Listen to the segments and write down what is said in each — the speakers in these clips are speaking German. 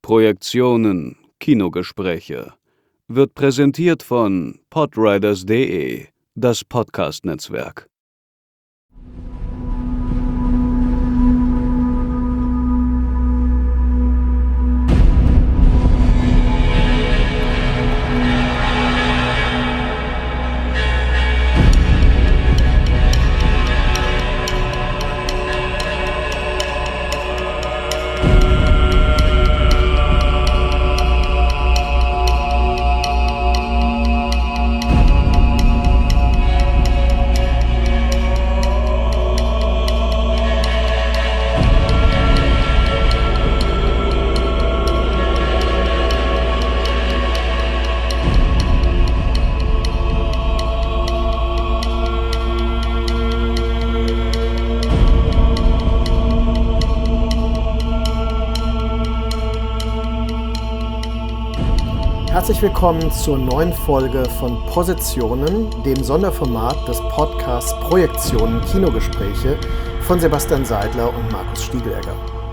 Projektionen Kinogespräche wird präsentiert von podriders.de, das Podcast-Netzwerk. Herzlich willkommen zur neuen Folge von Positionen, dem Sonderformat des Podcasts Projektionen Kinogespräche von Sebastian Seidler und Markus Stiegelegger.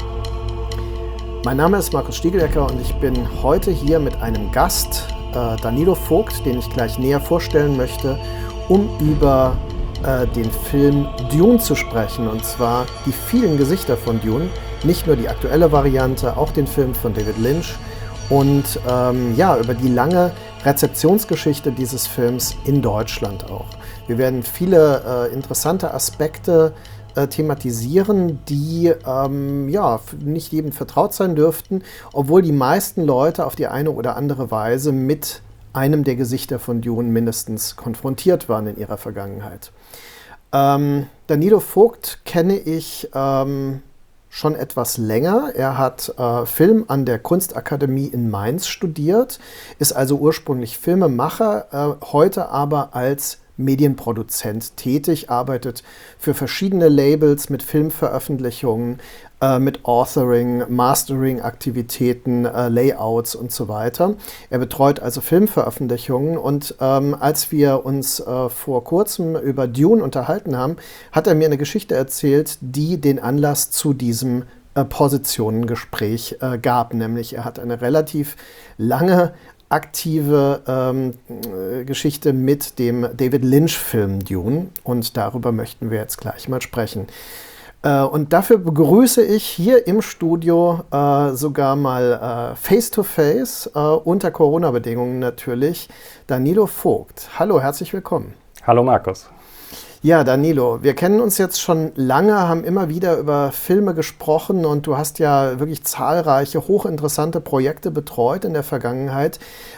Mein Name ist Markus Stiegelegger und ich bin heute hier mit einem Gast, Danilo Vogt, den ich gleich näher vorstellen möchte, um über den Film Dune zu sprechen, und zwar die vielen Gesichter von Dune, nicht nur die aktuelle Variante, auch den Film von David Lynch, und über die lange Rezeptionsgeschichte dieses Films in Deutschland auch. Wir werden viele interessante Aspekte thematisieren, die nicht jedem vertraut sein dürften, obwohl die meisten Leute auf die eine oder andere Weise mit einem der Gesichter von Dune mindestens konfrontiert waren in ihrer Vergangenheit. Danilo Vogt kenne ich schon etwas länger. Er hat Film an der Kunstakademie in Mainz studiert, ist also ursprünglich Filmemacher, heute aber als Medienproduzent tätig, arbeitet für verschiedene Labels mit Filmveröffentlichungen, mit Authoring, Mastering-Aktivitäten, Layouts und so weiter. Er betreut also Filmveröffentlichungen, und als wir uns vor kurzem über Dune unterhalten haben, hat er mir eine Geschichte erzählt, die den Anlass zu diesem Positionengespräch gab. Nämlich er hat eine relativ lange aktive Geschichte mit dem David Lynch-Film Dune, und darüber möchten wir jetzt gleich mal sprechen. Und dafür begrüße ich hier im Studio sogar mal face-to-face, unter Corona-Bedingungen natürlich, Danilo Vogt. Hallo, herzlich willkommen. Hallo Markus. Ja, Danilo, wir kennen uns jetzt schon lange, haben immer wieder über Filme gesprochen, und du hast ja wirklich zahlreiche, hochinteressante Projekte betreut in der Vergangenheit.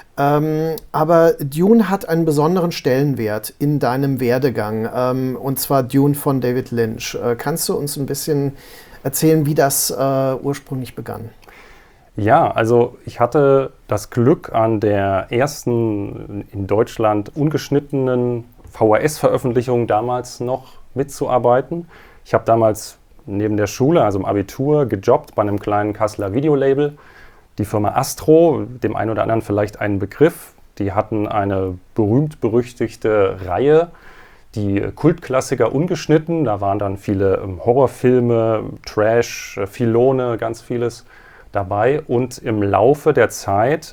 Aber Dune hat einen besonderen Stellenwert in deinem Werdegang, und zwar Dune von David Lynch. Kannst du uns ein bisschen erzählen, wie das ursprünglich begann? Ja, also ich hatte das Glück, an der ersten in Deutschland ungeschnittenen VHS-Veröffentlichung damals noch mitzuarbeiten. Ich habe damals neben der Schule, also im Abitur, gejobbt bei einem kleinen Kasseler Videolabel. Die Firma Astro, dem einen oder anderen vielleicht einen Begriff, die hatten eine berühmt-berüchtigte Reihe, die Kultklassiker ungeschnitten. Da waren dann viele Horrorfilme, Trash, Filone, ganz vieles dabei. Und im Laufe der Zeit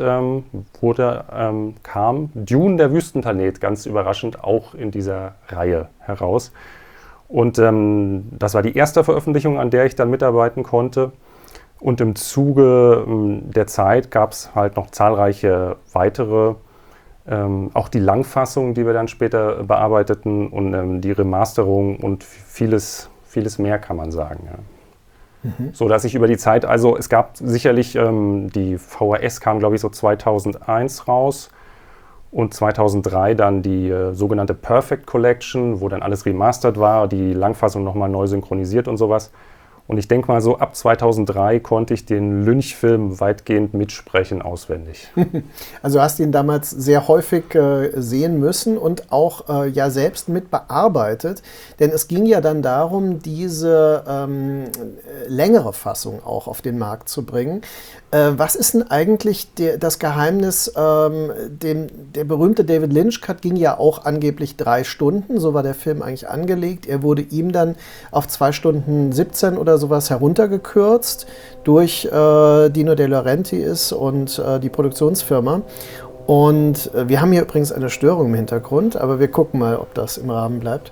kam Dune, der Wüstenplanet, ganz überraschend auch in dieser Reihe heraus. Und das war die erste Veröffentlichung, an der ich dann mitarbeiten konnte. Und im Zuge der Zeit gab es halt noch zahlreiche weitere, auch die Langfassung, die wir dann später bearbeiteten, und die Remasterung und vieles mehr, kann man sagen. Ja. So dass ich über die Zeit, also es gab sicherlich, die VHS kam glaube ich so 2001 raus, und 2003 dann die sogenannte Perfect Collection, wo dann alles remastert war, die Langfassung nochmal neu synchronisiert und sowas. Und ich denke mal, so ab 2003 konnte ich den Lynch-Film weitgehend mitsprechen, auswendig. Also hast du ihn damals sehr häufig sehen müssen und auch selbst mit bearbeitet. Denn es ging ja dann darum, diese längere Fassung auch auf den Markt zu bringen. Was ist denn eigentlich das Geheimnis? Der berühmte David Lynch-Cut ging ja auch angeblich 3 Stunden, so war der Film eigentlich angelegt. Er wurde ihm dann auf 2 Stunden 17 oder sowas heruntergekürzt durch Dino De Laurentiis und die Produktionsfirma. Und wir haben hier übrigens eine Störung im Hintergrund, aber wir gucken mal, ob das im Rahmen bleibt.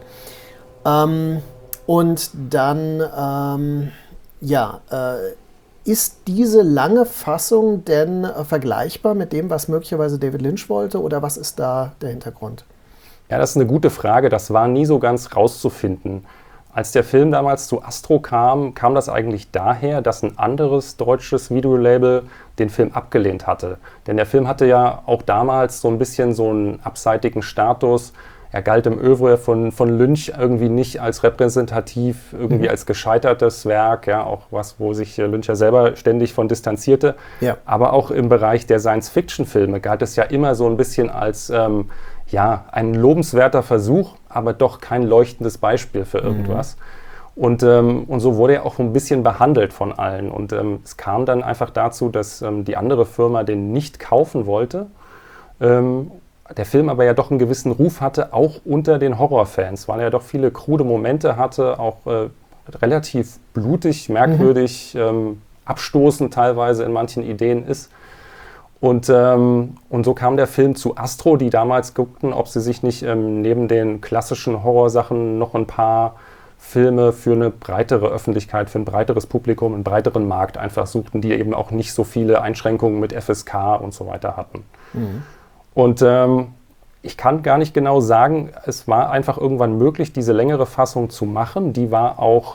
Und dann, ist diese lange Fassung denn vergleichbar mit dem, was möglicherweise David Lynch wollte, oder was ist da der Hintergrund? Ja, das ist eine gute Frage. Das war nie so ganz rauszufinden. Als der Film damals zu Astro kam, kam das eigentlich daher, dass ein anderes deutsches Videolabel den Film abgelehnt hatte. Denn der Film hatte ja auch damals so ein bisschen so einen abseitigen Status. Er galt im Œuvre von Lynch irgendwie nicht als repräsentativ, irgendwie als gescheitertes Werk, ja, auch was, wo sich Lynch ja selber ständig von distanzierte. Ja. Aber auch im Bereich der Science-Fiction-Filme galt es ja immer so ein bisschen als ein lobenswerter Versuch, aber doch kein leuchtendes Beispiel für irgendwas. Und so wurde er auch ein bisschen behandelt von allen. Und es kam dann einfach dazu, dass die andere Firma den nicht kaufen wollte. Der Film aber ja doch einen gewissen Ruf hatte, auch unter den Horrorfans, weil er ja doch viele krude Momente hatte, auch relativ blutig, merkwürdig, abstoßend teilweise in manchen Ideen ist. Und so kam der Film zu Astro, die damals guckten, ob sie sich nicht neben den klassischen Horrorsachen noch ein paar Filme für eine breitere Öffentlichkeit, für ein breiteres Publikum, einen breiteren Markt einfach suchten, die eben auch nicht so viele Einschränkungen mit FSK und so weiter hatten. Und ich kann gar nicht genau sagen, es war einfach irgendwann möglich, diese längere Fassung zu machen. Die war auch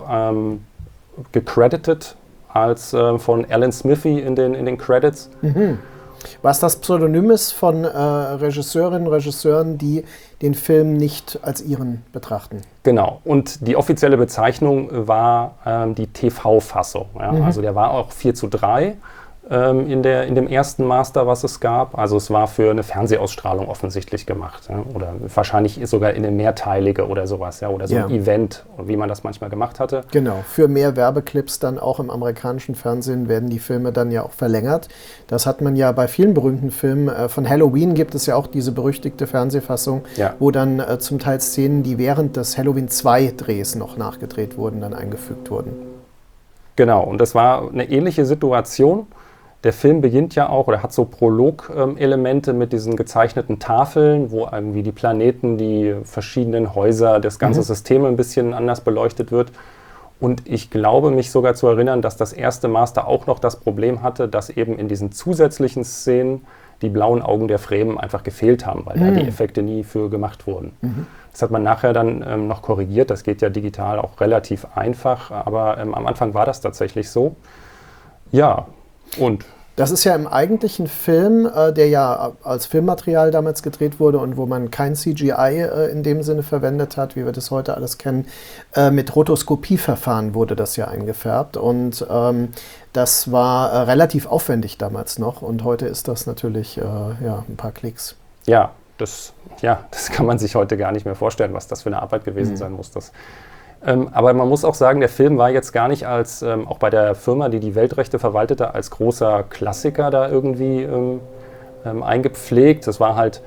gecredited als von Alan Smithee in den Credits. Was das Pseudonym ist von Regisseurinnen und Regisseuren, die den Film nicht als ihren betrachten. Genau. Und die offizielle Bezeichnung war die TV-Fassung. Ja? Also der war auch 4:3 in dem ersten Master, was es gab. Also es war für eine Fernsehausstrahlung offensichtlich gemacht. Ja? Oder wahrscheinlich sogar in eine mehrteilige oder sowas. Ja? Oder so ein Event, wie man das manchmal gemacht hatte. Genau, für mehr Werbeclips dann auch im amerikanischen Fernsehen werden die Filme dann ja auch verlängert. Das hat man ja bei vielen berühmten Filmen. Von Halloween gibt es ja auch diese berüchtigte Fernsehfassung, wo dann zum Teil Szenen, die während des Halloween 2 Drehs noch nachgedreht wurden, dann eingefügt wurden. Genau, und das war eine ähnliche Situation. Der Film beginnt ja auch, oder hat so Prolog-Elemente mit diesen gezeichneten Tafeln, wo irgendwie die Planeten, die verschiedenen Häuser, das ganze System ein bisschen anders beleuchtet wird. Und ich glaube, mich sogar zu erinnern, dass das erste Master auch noch das Problem hatte, dass eben in diesen zusätzlichen Szenen die blauen Augen der Fremen einfach gefehlt haben, weil da die Effekte nie für gemacht wurden. Das hat man nachher dann noch korrigiert. Das geht ja digital auch relativ einfach, aber am Anfang war das tatsächlich so. Ja, und das ist ja im eigentlichen Film, der ja als Filmmaterial damals gedreht wurde und wo man kein CGI in dem Sinne verwendet hat, wie wir das heute alles kennen, mit Rotoskopieverfahren wurde das ja eingefärbt. Und das war relativ aufwendig damals noch. Und heute ist das natürlich ein paar Klicks. Ja, das kann man sich heute gar nicht mehr vorstellen, was das für eine Arbeit gewesen sein muss. Aber man muss auch sagen, der Film war jetzt gar nicht als, auch bei der Firma, die die Weltrechte verwaltete, als großer Klassiker da irgendwie eingepflegt. Das war halt,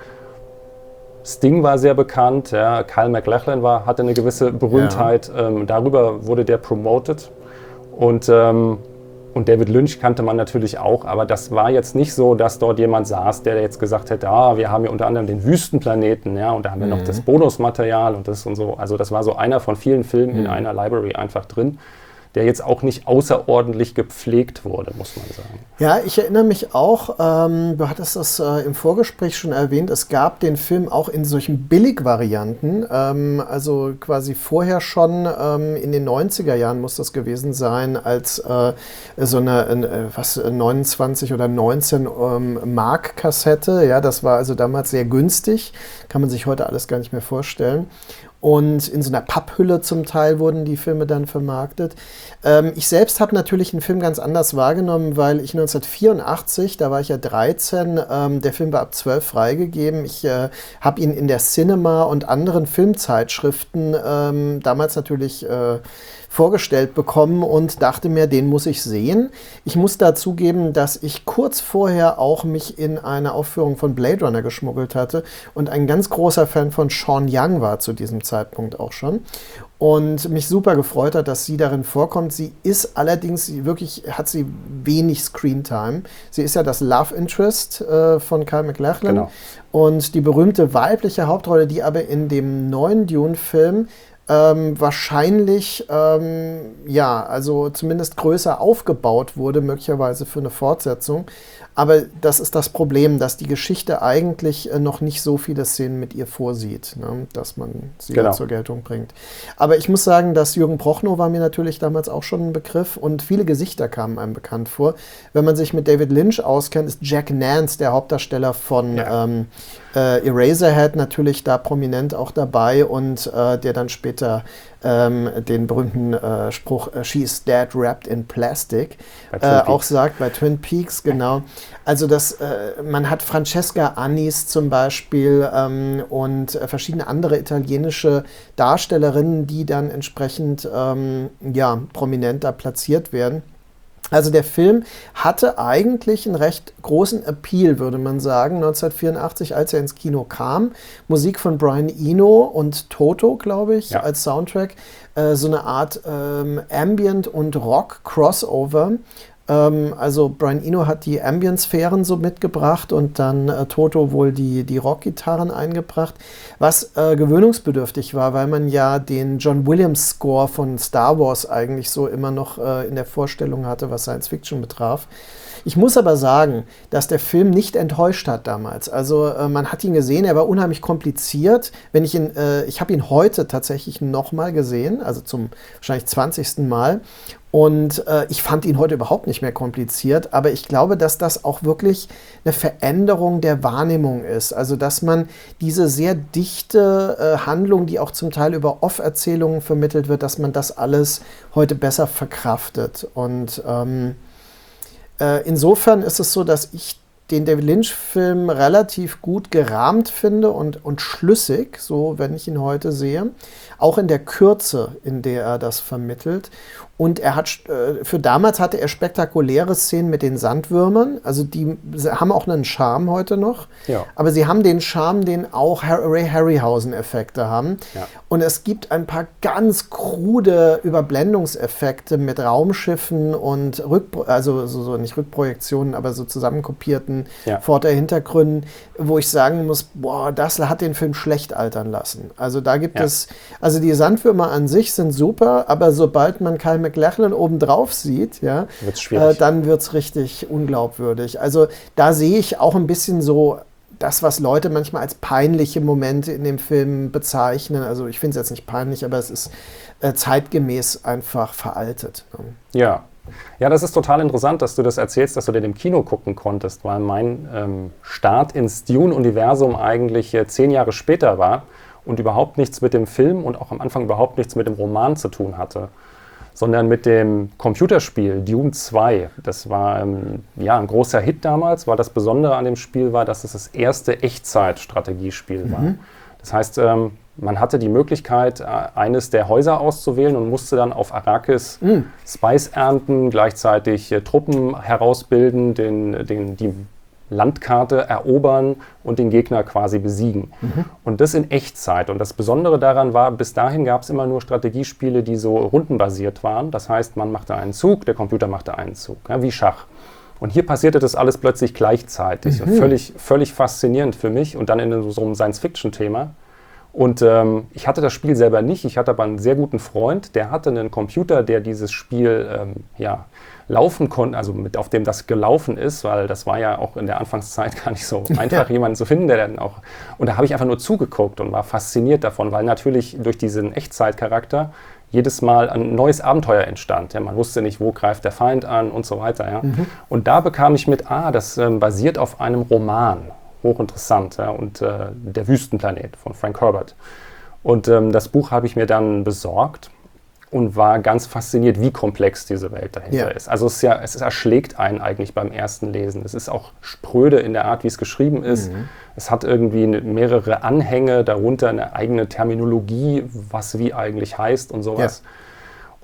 Sting war sehr bekannt, ja, Kyle MacLachlan hatte eine gewisse Berühmtheit, darüber wurde der promoted. Und David Lynch kannte man natürlich auch, aber das war jetzt nicht so, dass dort jemand saß, der jetzt gesagt hätte, wir haben hier unter anderem den Wüstenplaneten, ja, und da haben wir noch das Bonusmaterial und das und so. Also das war so einer von vielen Filmen in einer Library einfach drin, der jetzt auch nicht außerordentlich gepflegt wurde, muss man sagen. Ja, ich erinnere mich auch, du hattest das im Vorgespräch schon erwähnt, es gab den Film auch in solchen Billigvarianten, also quasi vorher schon in den 90er Jahren muss das gewesen sein, als so eine 29 oder 19 Mark Kassette, ja, das war also damals sehr günstig, kann man sich heute alles gar nicht mehr vorstellen. Und in so einer Papphülle zum Teil wurden die Filme dann vermarktet. Ich selbst habe natürlich den Film ganz anders wahrgenommen, weil ich 1984, da war ich ja 13, der Film war ab 12 freigegeben. Ich habe ihn in der Cinema und anderen Filmzeitschriften damals natürlich vorgestellt bekommen und dachte mir, den muss ich sehen. Ich muss dazu geben, dass ich kurz vorher auch mich in eine Aufführung von Blade Runner geschmuggelt hatte und ein ganz großer Fan von Sean Young war zu diesem Zeitpunkt auch schon. Und mich super gefreut hat, dass sie darin vorkommt. Sie ist allerdings wirklich, hat sie wenig Screentime. Sie ist ja das Love Interest von Kyle MacLachlan. Genau. Und die berühmte weibliche Hauptrolle, die aber in dem neuen Dune-Film wahrscheinlich, also zumindest größer aufgebaut wurde, möglicherweise für eine Fortsetzung. Aber das ist das Problem, dass die Geschichte eigentlich noch nicht so viele Szenen mit ihr vorsieht, ne, dass man sie zur Geltung bringt. Aber ich muss sagen, dass Jürgen Prochnow war mir natürlich damals auch schon ein Begriff und viele Gesichter kamen einem bekannt vor. Wenn man sich mit David Lynch auskennt, ist Jack Nance, der Hauptdarsteller von Eraserhead, natürlich da prominent auch dabei und der dann später den berühmten Spruch "She is dead wrapped in plastic" auch sagt, bei Twin Peaks, genau. Also man hat Francesca Annis zum Beispiel und verschiedene andere italienische Darstellerinnen, die dann entsprechend prominent da platziert werden. Also der Film hatte eigentlich einen recht großen Appeal, würde man sagen, 1984, als er ins Kino kam. Musik von Brian Eno und Toto, glaube ich, als Soundtrack. So eine Art Ambient- und Rock-Crossover. Also Brian Eno hat die Ambient-Sphären so mitgebracht und dann Toto wohl die Rock-Gitarren eingebracht, was gewöhnungsbedürftig war, weil man ja den John Williams-Score von Star Wars eigentlich so immer noch in der Vorstellung hatte, was Science-Fiction betraf. Ich muss aber sagen, dass der Film nicht enttäuscht hat damals. Also man hat ihn gesehen, er war unheimlich kompliziert. Ich habe ihn heute tatsächlich nochmal gesehen, also zum wahrscheinlich 20. Mal. Und ich fand ihn heute überhaupt nicht mehr kompliziert, aber ich glaube, dass das auch wirklich eine Veränderung der Wahrnehmung ist. Also, dass man diese sehr dichte Handlung, die auch zum Teil über Off-Erzählungen vermittelt wird, dass man das alles heute besser verkraftet. Und insofern ist es so, dass ich den David Lynch-Film relativ gut gerahmt finde und schlüssig, so wenn ich ihn heute sehe. Auch in der Kürze, in der er das vermittelt. Und für damals hatte er spektakuläre Szenen mit den Sandwürmern. Also die haben auch einen Charme heute noch. Ja. Aber sie haben den Charme, den auch Ray Harryhausen-Effekte haben. Ja. Und es gibt ein paar ganz krude Überblendungseffekte mit Raumschiffen und nicht Rückprojektionen, aber so zusammenkopierten Vorder-Hintergründen, wo ich sagen muss, das hat den Film schlecht altern lassen. Also da gibt es, die Sandwürmer an sich sind super, aber sobald man Kyle MacLachlan obendrauf sieht, dann wird es richtig unglaubwürdig. Also da sehe ich auch ein bisschen so das, was Leute manchmal als peinliche Momente in dem Film bezeichnen. Also ich finde es jetzt nicht peinlich, aber es ist zeitgemäß einfach veraltet. Ja, das ist total interessant, dass du das erzählst, dass du den im Kino gucken konntest, weil mein Start ins Dune-Universum eigentlich 10 Jahre später war und überhaupt nichts mit dem Film und auch am Anfang überhaupt nichts mit dem Roman zu tun hatte, sondern mit dem Computerspiel Dune 2. Das war ein großer Hit damals, weil das Besondere an dem Spiel war, dass es das erste Echtzeit-Strategiespiel war. Das heißt, man hatte die Möglichkeit, eines der Häuser auszuwählen und musste dann auf Arrakis Spice ernten, gleichzeitig Truppen herausbilden, die Landkarte erobern und den Gegner quasi besiegen. Und das in Echtzeit. Und das Besondere daran war, bis dahin gab es immer nur Strategiespiele, die so rundenbasiert waren. Das heißt, man machte einen Zug, der Computer machte einen Zug, wie Schach. Und hier passierte das alles plötzlich gleichzeitig. Völlig faszinierend für mich und dann in so einem Science-Fiction-Thema. Und ich hatte das Spiel selber nicht, ich hatte aber einen sehr guten Freund, der hatte einen Computer, der dieses Spiel laufen konnte, also auf dem das gelaufen ist, weil das war ja auch in der Anfangszeit gar nicht so einfach, jemanden zu finden, der dann auch... Und da habe ich einfach nur zugeguckt und war fasziniert davon, weil natürlich durch diesen Echtzeitcharakter jedes Mal ein neues Abenteuer entstand. Ja, man wusste nicht, wo greift der Feind an und so weiter. Ja. Und da bekam ich mit, das basiert auf einem Roman. Hochinteressant, und Der Wüstenplanet von Frank Herbert. Und das Buch habe ich mir dann besorgt und war ganz fasziniert, wie komplex diese Welt dahinter ist. Also es erschlägt einen eigentlich beim ersten Lesen. Es ist auch spröde in der Art, wie es geschrieben ist. Es hat irgendwie mehrere Anhänge, darunter eine eigene Terminologie, was wie eigentlich heißt und sowas.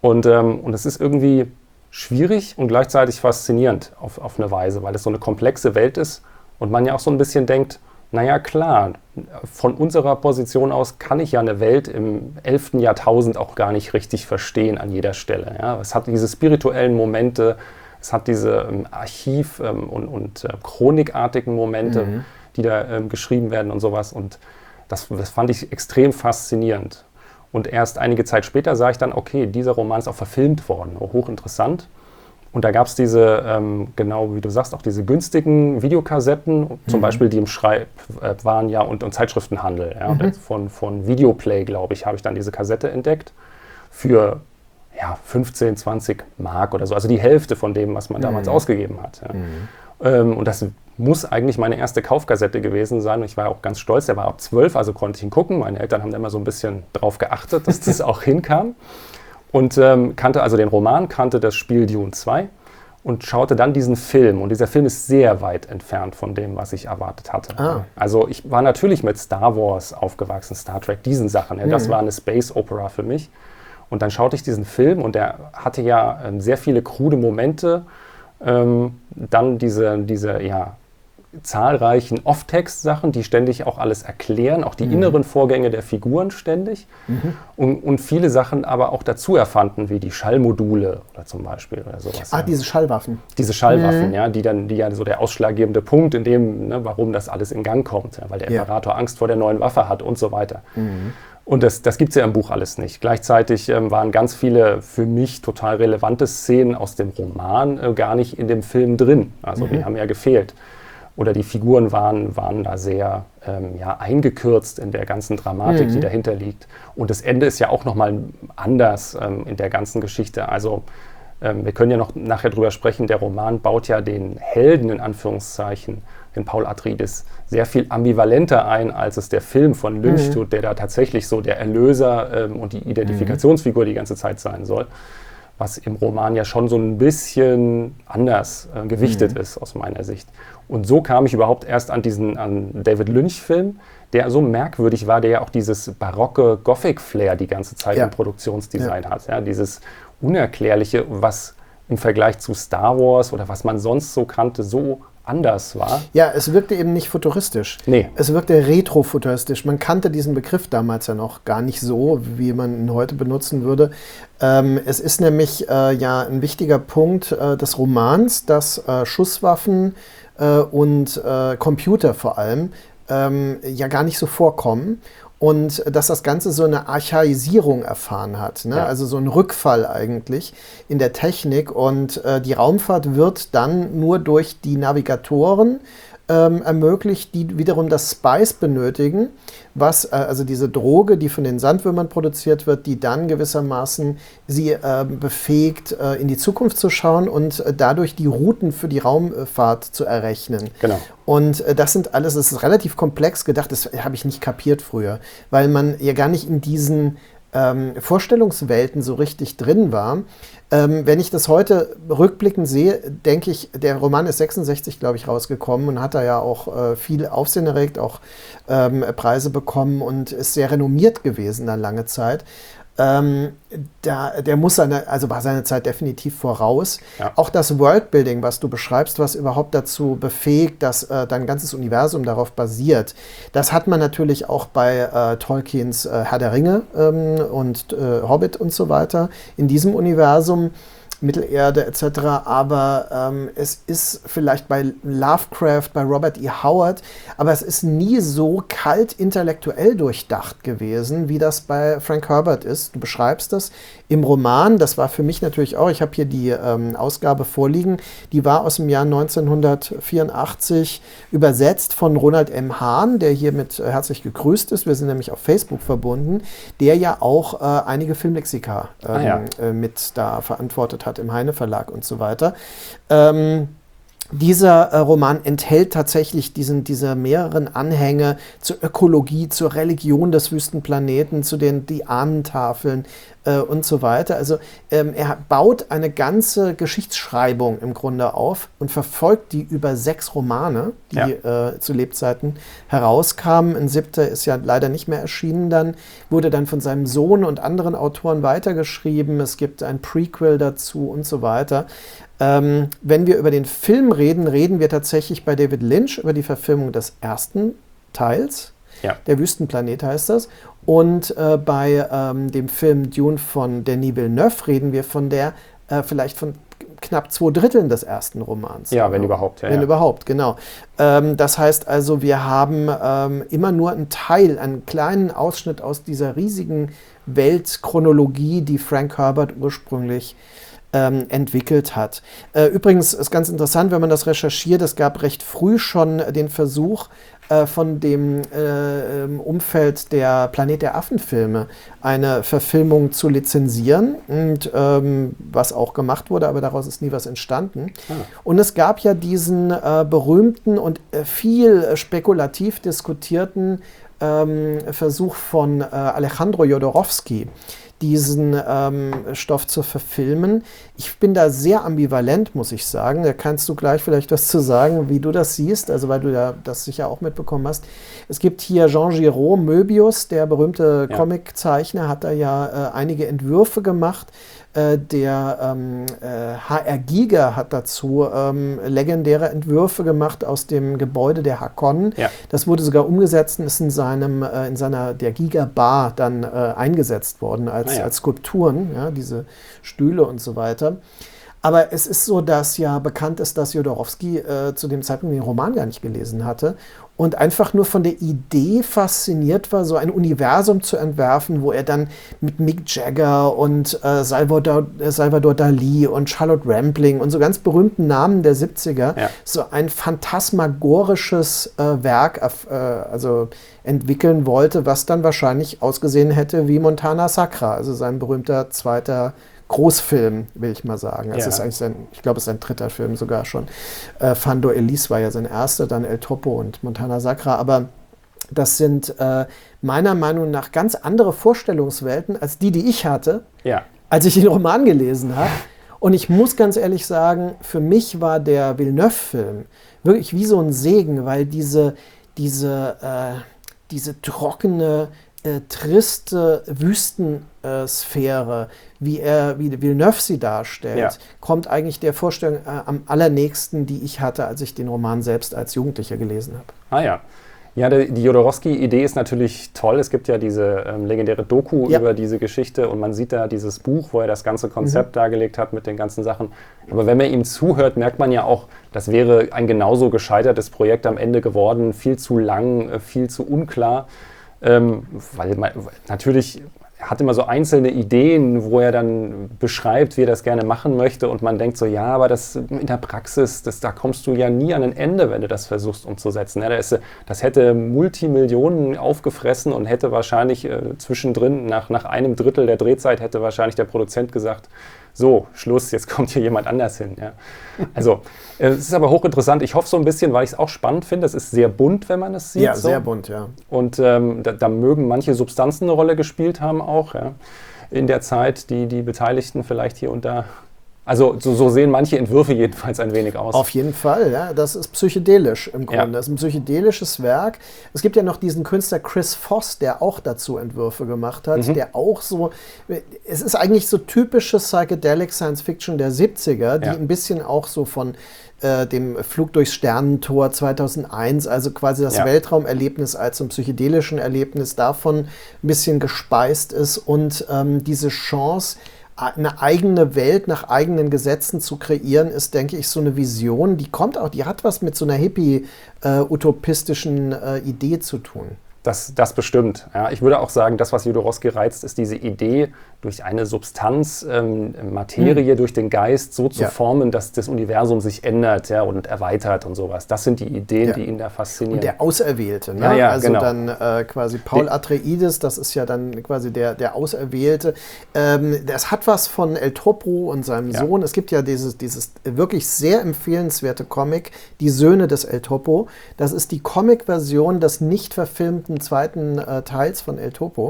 Und es ist irgendwie schwierig und gleichzeitig faszinierend auf eine Weise, weil es so eine komplexe Welt ist und man ja auch so ein bisschen denkt, naja klar, von unserer Position aus kann ich ja eine Welt im 11. Jahrtausend auch gar nicht richtig verstehen an jeder Stelle. Ja? Es hat diese spirituellen Momente, es hat diese Archiv- und chronikartigen Momente, die da geschrieben werden und sowas. Und das fand ich extrem faszinierend. Und erst einige Zeit später sah ich dann, okay, dieser Roman ist auch verfilmt worden, hochinteressant. Und da gab es diese, genau wie du sagst, auch diese günstigen Videokassetten, zum Beispiel die im Schreibwaren und Zeitschriftenhandel. Ja. Und von Videoplay, glaube ich, habe ich dann diese Kassette entdeckt für 15, 20 Mark oder so. Also die Hälfte von dem, was man damals ausgegeben hat. Ja. Und das muss eigentlich meine erste Kaufkassette gewesen sein. Und ich war auch ganz stolz, der war ab 12, also konnte ich ihn gucken. Meine Eltern haben da immer so ein bisschen drauf geachtet, dass das auch hinkam. Und kannte also den Roman, kannte das Spiel Dune 2 und schaute dann diesen Film. Und dieser Film ist sehr weit entfernt von dem, was ich erwartet hatte. Also ich war natürlich mit Star Wars aufgewachsen, Star Trek, diesen Sachen. Ja, das war eine Space Opera für mich. Und dann schaute ich diesen Film und der hatte ja sehr viele krude Momente. Dann diese zahlreichen Off-Text-Sachen, die ständig auch alles erklären, auch die inneren Vorgänge der Figuren ständig und viele Sachen aber auch dazu erfanden, wie die Schallmodule oder zum Beispiel oder sowas. Diese Schallwaffen. Diese Schallwaffen, die ja so der ausschlaggebende Punkt in dem, warum das alles in Gang kommt, weil der Imperator Angst vor der neuen Waffe hat und so weiter. Und das gibt es ja im Buch alles nicht. Gleichzeitig waren ganz viele für mich total relevante Szenen aus dem Roman gar nicht in dem Film drin. Also die haben ja gefehlt. Oder die Figuren waren da sehr eingekürzt in der ganzen Dramatik, die dahinter liegt. Und das Ende ist ja auch nochmal anders in der ganzen Geschichte. Also wir können ja noch nachher drüber sprechen, der Roman baut ja den Helden, in Anführungszeichen, den Paul Atreides, sehr viel ambivalenter ein, als es der Film von Lynch tut, der da tatsächlich so der Erlöser und die Identifikationsfigur die ganze Zeit sein soll. Was im Roman ja schon so ein bisschen anders gewichtet ist, aus meiner Sicht. Und so kam ich überhaupt erst an David Lynch-Film, der so merkwürdig war, der ja auch dieses barocke Gothic-Flair die ganze Zeit im Produktionsdesign hat. Ja, dieses Unerklärliche, was im Vergleich zu Star Wars oder was man sonst so kannte, so anders war. Ja, es wirkte eben nicht futuristisch. Nee. Es wirkte retrofuturistisch. Man kannte diesen Begriff damals ja noch gar nicht so, wie man ihn heute benutzen würde. Es ist nämlich ein wichtiger Punkt des Romans, dass Schusswaffen und Computer vor allem gar nicht so vorkommen. Und dass das Ganze so eine Archaisierung erfahren hat, ne? Ja. Also so ein Rückfall eigentlich in der Technik. Und die Raumfahrt wird dann nur durch die Navigatoren ermöglicht, die wiederum das Spice benötigen, also diese Droge, die von den Sandwürmern produziert wird, die dann gewissermaßen sie befähigt, in die Zukunft zu schauen und dadurch die Routen für die Raumfahrt zu errechnen. Genau. Und das ist relativ komplex gedacht, das habe ich nicht kapiert früher, weil man ja gar nicht in diesen Vorstellungswelten so richtig drin war. Wenn ich das heute rückblickend sehe, denke ich, der Roman ist 66, glaube ich, rausgekommen und hat da ja auch viel Aufsehen erregt, auch Preise bekommen und ist sehr renommiert gewesen dann lange Zeit. Der muss war seine Zeit definitiv voraus. Ja. Auch das Worldbuilding, was du beschreibst, was überhaupt dazu befähigt, dass dein ganzes Universum darauf basiert, das hat man natürlich auch bei Tolkiens Herr der Ringe und Hobbit und so weiter in diesem Universum. Mittelerde etc., aber es ist vielleicht bei Lovecraft, bei Robert E. Howard, aber es ist nie so kalt intellektuell durchdacht gewesen, wie das bei Frank Herbert ist. Du beschreibst das im Roman, das war für mich natürlich auch, ich habe hier die Ausgabe vorliegen, die war aus dem Jahr 1984 übersetzt von Ronald M. Hahn, der hier mit herzlich gegrüßt ist, wir sind nämlich auf Facebook verbunden, der ja auch einige Filmlexika mit da verantwortet hat im Heine Verlag und so weiter. Dieser Roman enthält tatsächlich diese mehreren Anhänge zur Ökologie, zur Religion des Wüstenplaneten, zu die Ahnentafeln und so weiter. Also er baut eine ganze Geschichtsschreibung im Grunde auf und verfolgt die über 6 Romane, die zu Lebzeiten herauskamen. Ein 7. ist ja leider nicht mehr erschienen dann, wurde dann von seinem Sohn und anderen Autoren weitergeschrieben. Es gibt ein Prequel dazu und so weiter. Wenn wir über den Film reden, reden wir tatsächlich bei David Lynch über die Verfilmung des ersten Teils. Ja. Der Wüstenplanet heißt das. Und bei dem Film Dune von Denis Villeneuve reden wir von vielleicht von knapp 2/3 des ersten Romans. Ja, wenn überhaupt. Wenn überhaupt, genau. Das heißt also, wir haben immer nur einen kleinen Ausschnitt aus dieser riesigen Weltchronologie, die Frank Herbert ursprünglich entwickelt hat. Übrigens ist ganz interessant, wenn man das recherchiert, es gab recht früh schon den Versuch, von dem Umfeld der Planet der Affen-Filme eine Verfilmung zu lizenzieren, und was auch gemacht wurde, aber daraus ist nie was entstanden. Und es gab ja diesen berühmten und viel spekulativ diskutierten Versuch von Alejandro Jodorowsky, diesen Stoff zu verfilmen. Ich bin da sehr ambivalent, muss ich sagen. Da kannst du gleich vielleicht was zu sagen, wie du das siehst, also weil du ja das sicher auch mitbekommen hast. Es gibt hier Jean Giraud, Möbius, der berühmte Comiczeichner, hat da ja einige Entwürfe gemacht. Der H.R. Giger hat dazu legendäre Entwürfe gemacht aus dem Gebäude der Harkonnen. Ja. Das wurde sogar umgesetzt und ist in seiner der Giger Bar dann eingesetzt worden als Skulpturen, ja, diese Stühle und so weiter. Aber es ist so, dass ja bekannt ist, dass Jodorowsky zu dem Zeitpunkt den Roman gar nicht gelesen hatte und einfach nur von der Idee fasziniert war, so ein Universum zu entwerfen, wo er dann mit Mick Jagger und Salvador Dali und Charlotte Rampling und so ganz berühmten Namen der 70er so ein phantasmagorisches Werk entwickeln wollte, was dann wahrscheinlich ausgesehen hätte wie Montana Sacra, also sein berühmter zweiter Großfilm, will ich mal sagen. Es ist eigentlich ich glaube, es ist sein 3. Film sogar schon. Fando Elise war ja sein erster, dann El Topo und Montana Sacra. Aber das sind meiner Meinung nach ganz andere Vorstellungswelten als die ich hatte, als ich den Roman gelesen habe. Und ich muss ganz ehrlich sagen, für mich war der Villeneuve-Film wirklich wie so ein Segen, weil diese trockene, triste Wüstensphäre, wie Villeneuve sie darstellt, kommt eigentlich der Vorstellung am allernächsten, die ich hatte, als ich den Roman selbst als Jugendlicher gelesen habe. Ja, die Jodorowsky-Idee ist natürlich toll. Es gibt ja diese legendäre Doku über diese Geschichte und man sieht da dieses Buch, wo er das ganze Konzept dargelegt hat mit den ganzen Sachen. Aber wenn man ihm zuhört, merkt man ja auch, das wäre ein genauso gescheitertes Projekt am Ende geworden, viel zu lang, viel zu unklar. Weil natürlich hat immer so einzelne Ideen, wo er dann beschreibt, wie er das gerne machen möchte und man denkt so, ja, aber das in der Praxis, da kommst du ja nie an ein Ende, wenn du das versuchst umzusetzen. Ja, das hätte Multimillionen aufgefressen und hätte wahrscheinlich zwischendrin, nach einem Drittel der Drehzeit, hätte wahrscheinlich der Produzent gesagt, so, Schluss, jetzt kommt hier jemand anders hin. Ja. Also, es ist aber hochinteressant. Ich hoffe so ein bisschen, weil ich es auch spannend finde. Es ist sehr bunt, wenn man es sieht. Ja, so. Sehr bunt, ja. Und da mögen manche Substanzen eine Rolle gespielt haben auch, in der Zeit, die Beteiligten vielleicht hier und da. Also so sehen manche Entwürfe jedenfalls ein wenig aus. Auf jeden Fall, ja. Das ist psychedelisch im Grunde. Das ist ein psychedelisches Werk. Es gibt ja noch diesen Künstler Chris Voss, der auch dazu Entwürfe gemacht hat, der auch so, es ist eigentlich so typische Psychedelic Science Fiction der 70er, die ein bisschen auch so von dem Flug durchs Sternentor 2001, also quasi das Weltraumerlebnis als so ein psychedelischen Erlebnis davon ein bisschen gespeist ist und diese Chance, eine eigene Welt nach eigenen Gesetzen zu kreieren, ist, denke ich, so eine Vision, die hat was mit so einer hippie-utopistischen Idee zu tun. Das bestimmt. Ja, ich würde auch sagen, das, was Jodorowsky reizt, ist diese Idee, durch eine Substanz, Materie, durch den Geist so zu formen, dass das Universum sich ändert, ja, und erweitert und sowas. Das sind die Ideen, die ihn da faszinieren. Und der Auserwählte, ne? Also genau. Dann quasi Paul Atreides, das ist ja dann quasi der Auserwählte. Das hat was von El Topo und seinem Sohn. Es gibt ja dieses wirklich sehr empfehlenswerte Comic, Die Söhne des El Topo. Das ist die Comic-Version des nicht verfilmten zweiten Teils von El Topo.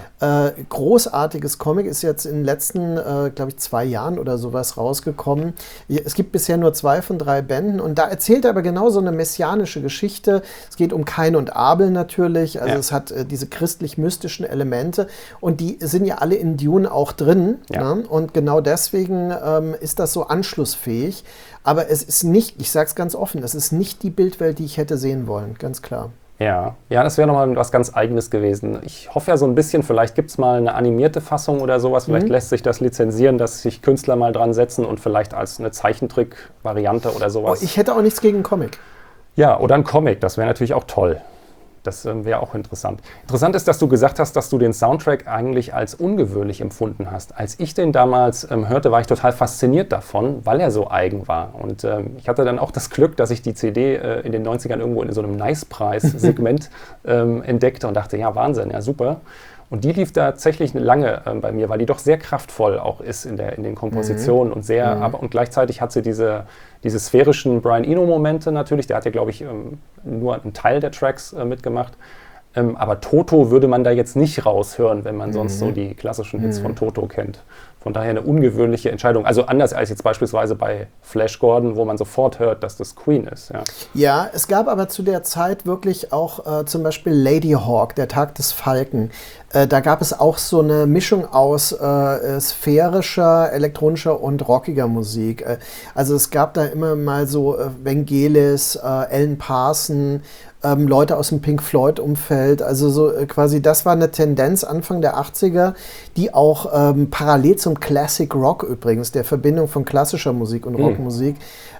Großartiges Comic, ist jetzt in den letzten, glaube ich, 2 Jahren oder sowas rausgekommen. Es gibt bisher nur 2 von 3 Bänden und da erzählt er aber genau so eine messianische Geschichte. Es geht um Kain und Abel natürlich, also es hat diese christlich-mystischen Elemente und die sind ja alle in Dune auch drin. Ne? Und genau deswegen ist das so anschlussfähig. Aber es ist nicht, ich sage es ganz offen, es ist nicht die Bildwelt, die ich hätte sehen wollen, ganz klar. Ja, das wäre nochmal was ganz Eigenes gewesen. Ich hoffe ja so ein bisschen, vielleicht gibt es mal eine animierte Fassung oder sowas, vielleicht lässt sich das lizenzieren, dass sich Künstler mal dran setzen und vielleicht als eine Zeichentrick-Variante oder sowas. Ich hätte auch nichts gegen einen Comic. Ja, oder ein Comic, das wäre natürlich auch toll. Das wäre auch interessant. Interessant ist, dass du gesagt hast, dass du den Soundtrack eigentlich als ungewöhnlich empfunden hast. Als ich den damals hörte, war ich total fasziniert davon, weil er so eigen war. Und ich hatte dann auch das Glück, dass ich die CD in den 90ern irgendwo in so einem Nice-Preis-Segment entdeckte und dachte, ja, Wahnsinn, ja, super. Und die lief tatsächlich lange bei mir, weil die doch sehr kraftvoll auch ist in den Kompositionen und und gleichzeitig hat sie diese sphärischen Brian Eno-Momente natürlich. Der hat ja, glaube ich, nur einen Teil der Tracks mitgemacht. Aber Toto würde man da jetzt nicht raushören, wenn man sonst so die klassischen Hits von Toto kennt. Von daher eine ungewöhnliche Entscheidung. Also anders als jetzt beispielsweise bei Flash Gordon, wo man sofort hört, dass das Queen ist. Ja, es gab aber zu der Zeit wirklich auch zum Beispiel Lady Hawk, der Tag des Falken. Da gab es auch so eine Mischung aus sphärischer, elektronischer und rockiger Musik. Also es gab da immer mal so Vangelis, Alan Parsons, Leute aus dem Pink Floyd-Umfeld, also so quasi, das war eine Tendenz Anfang der 80er, die auch parallel zum Classic Rock übrigens, der Verbindung von klassischer Musik und Rockmusik,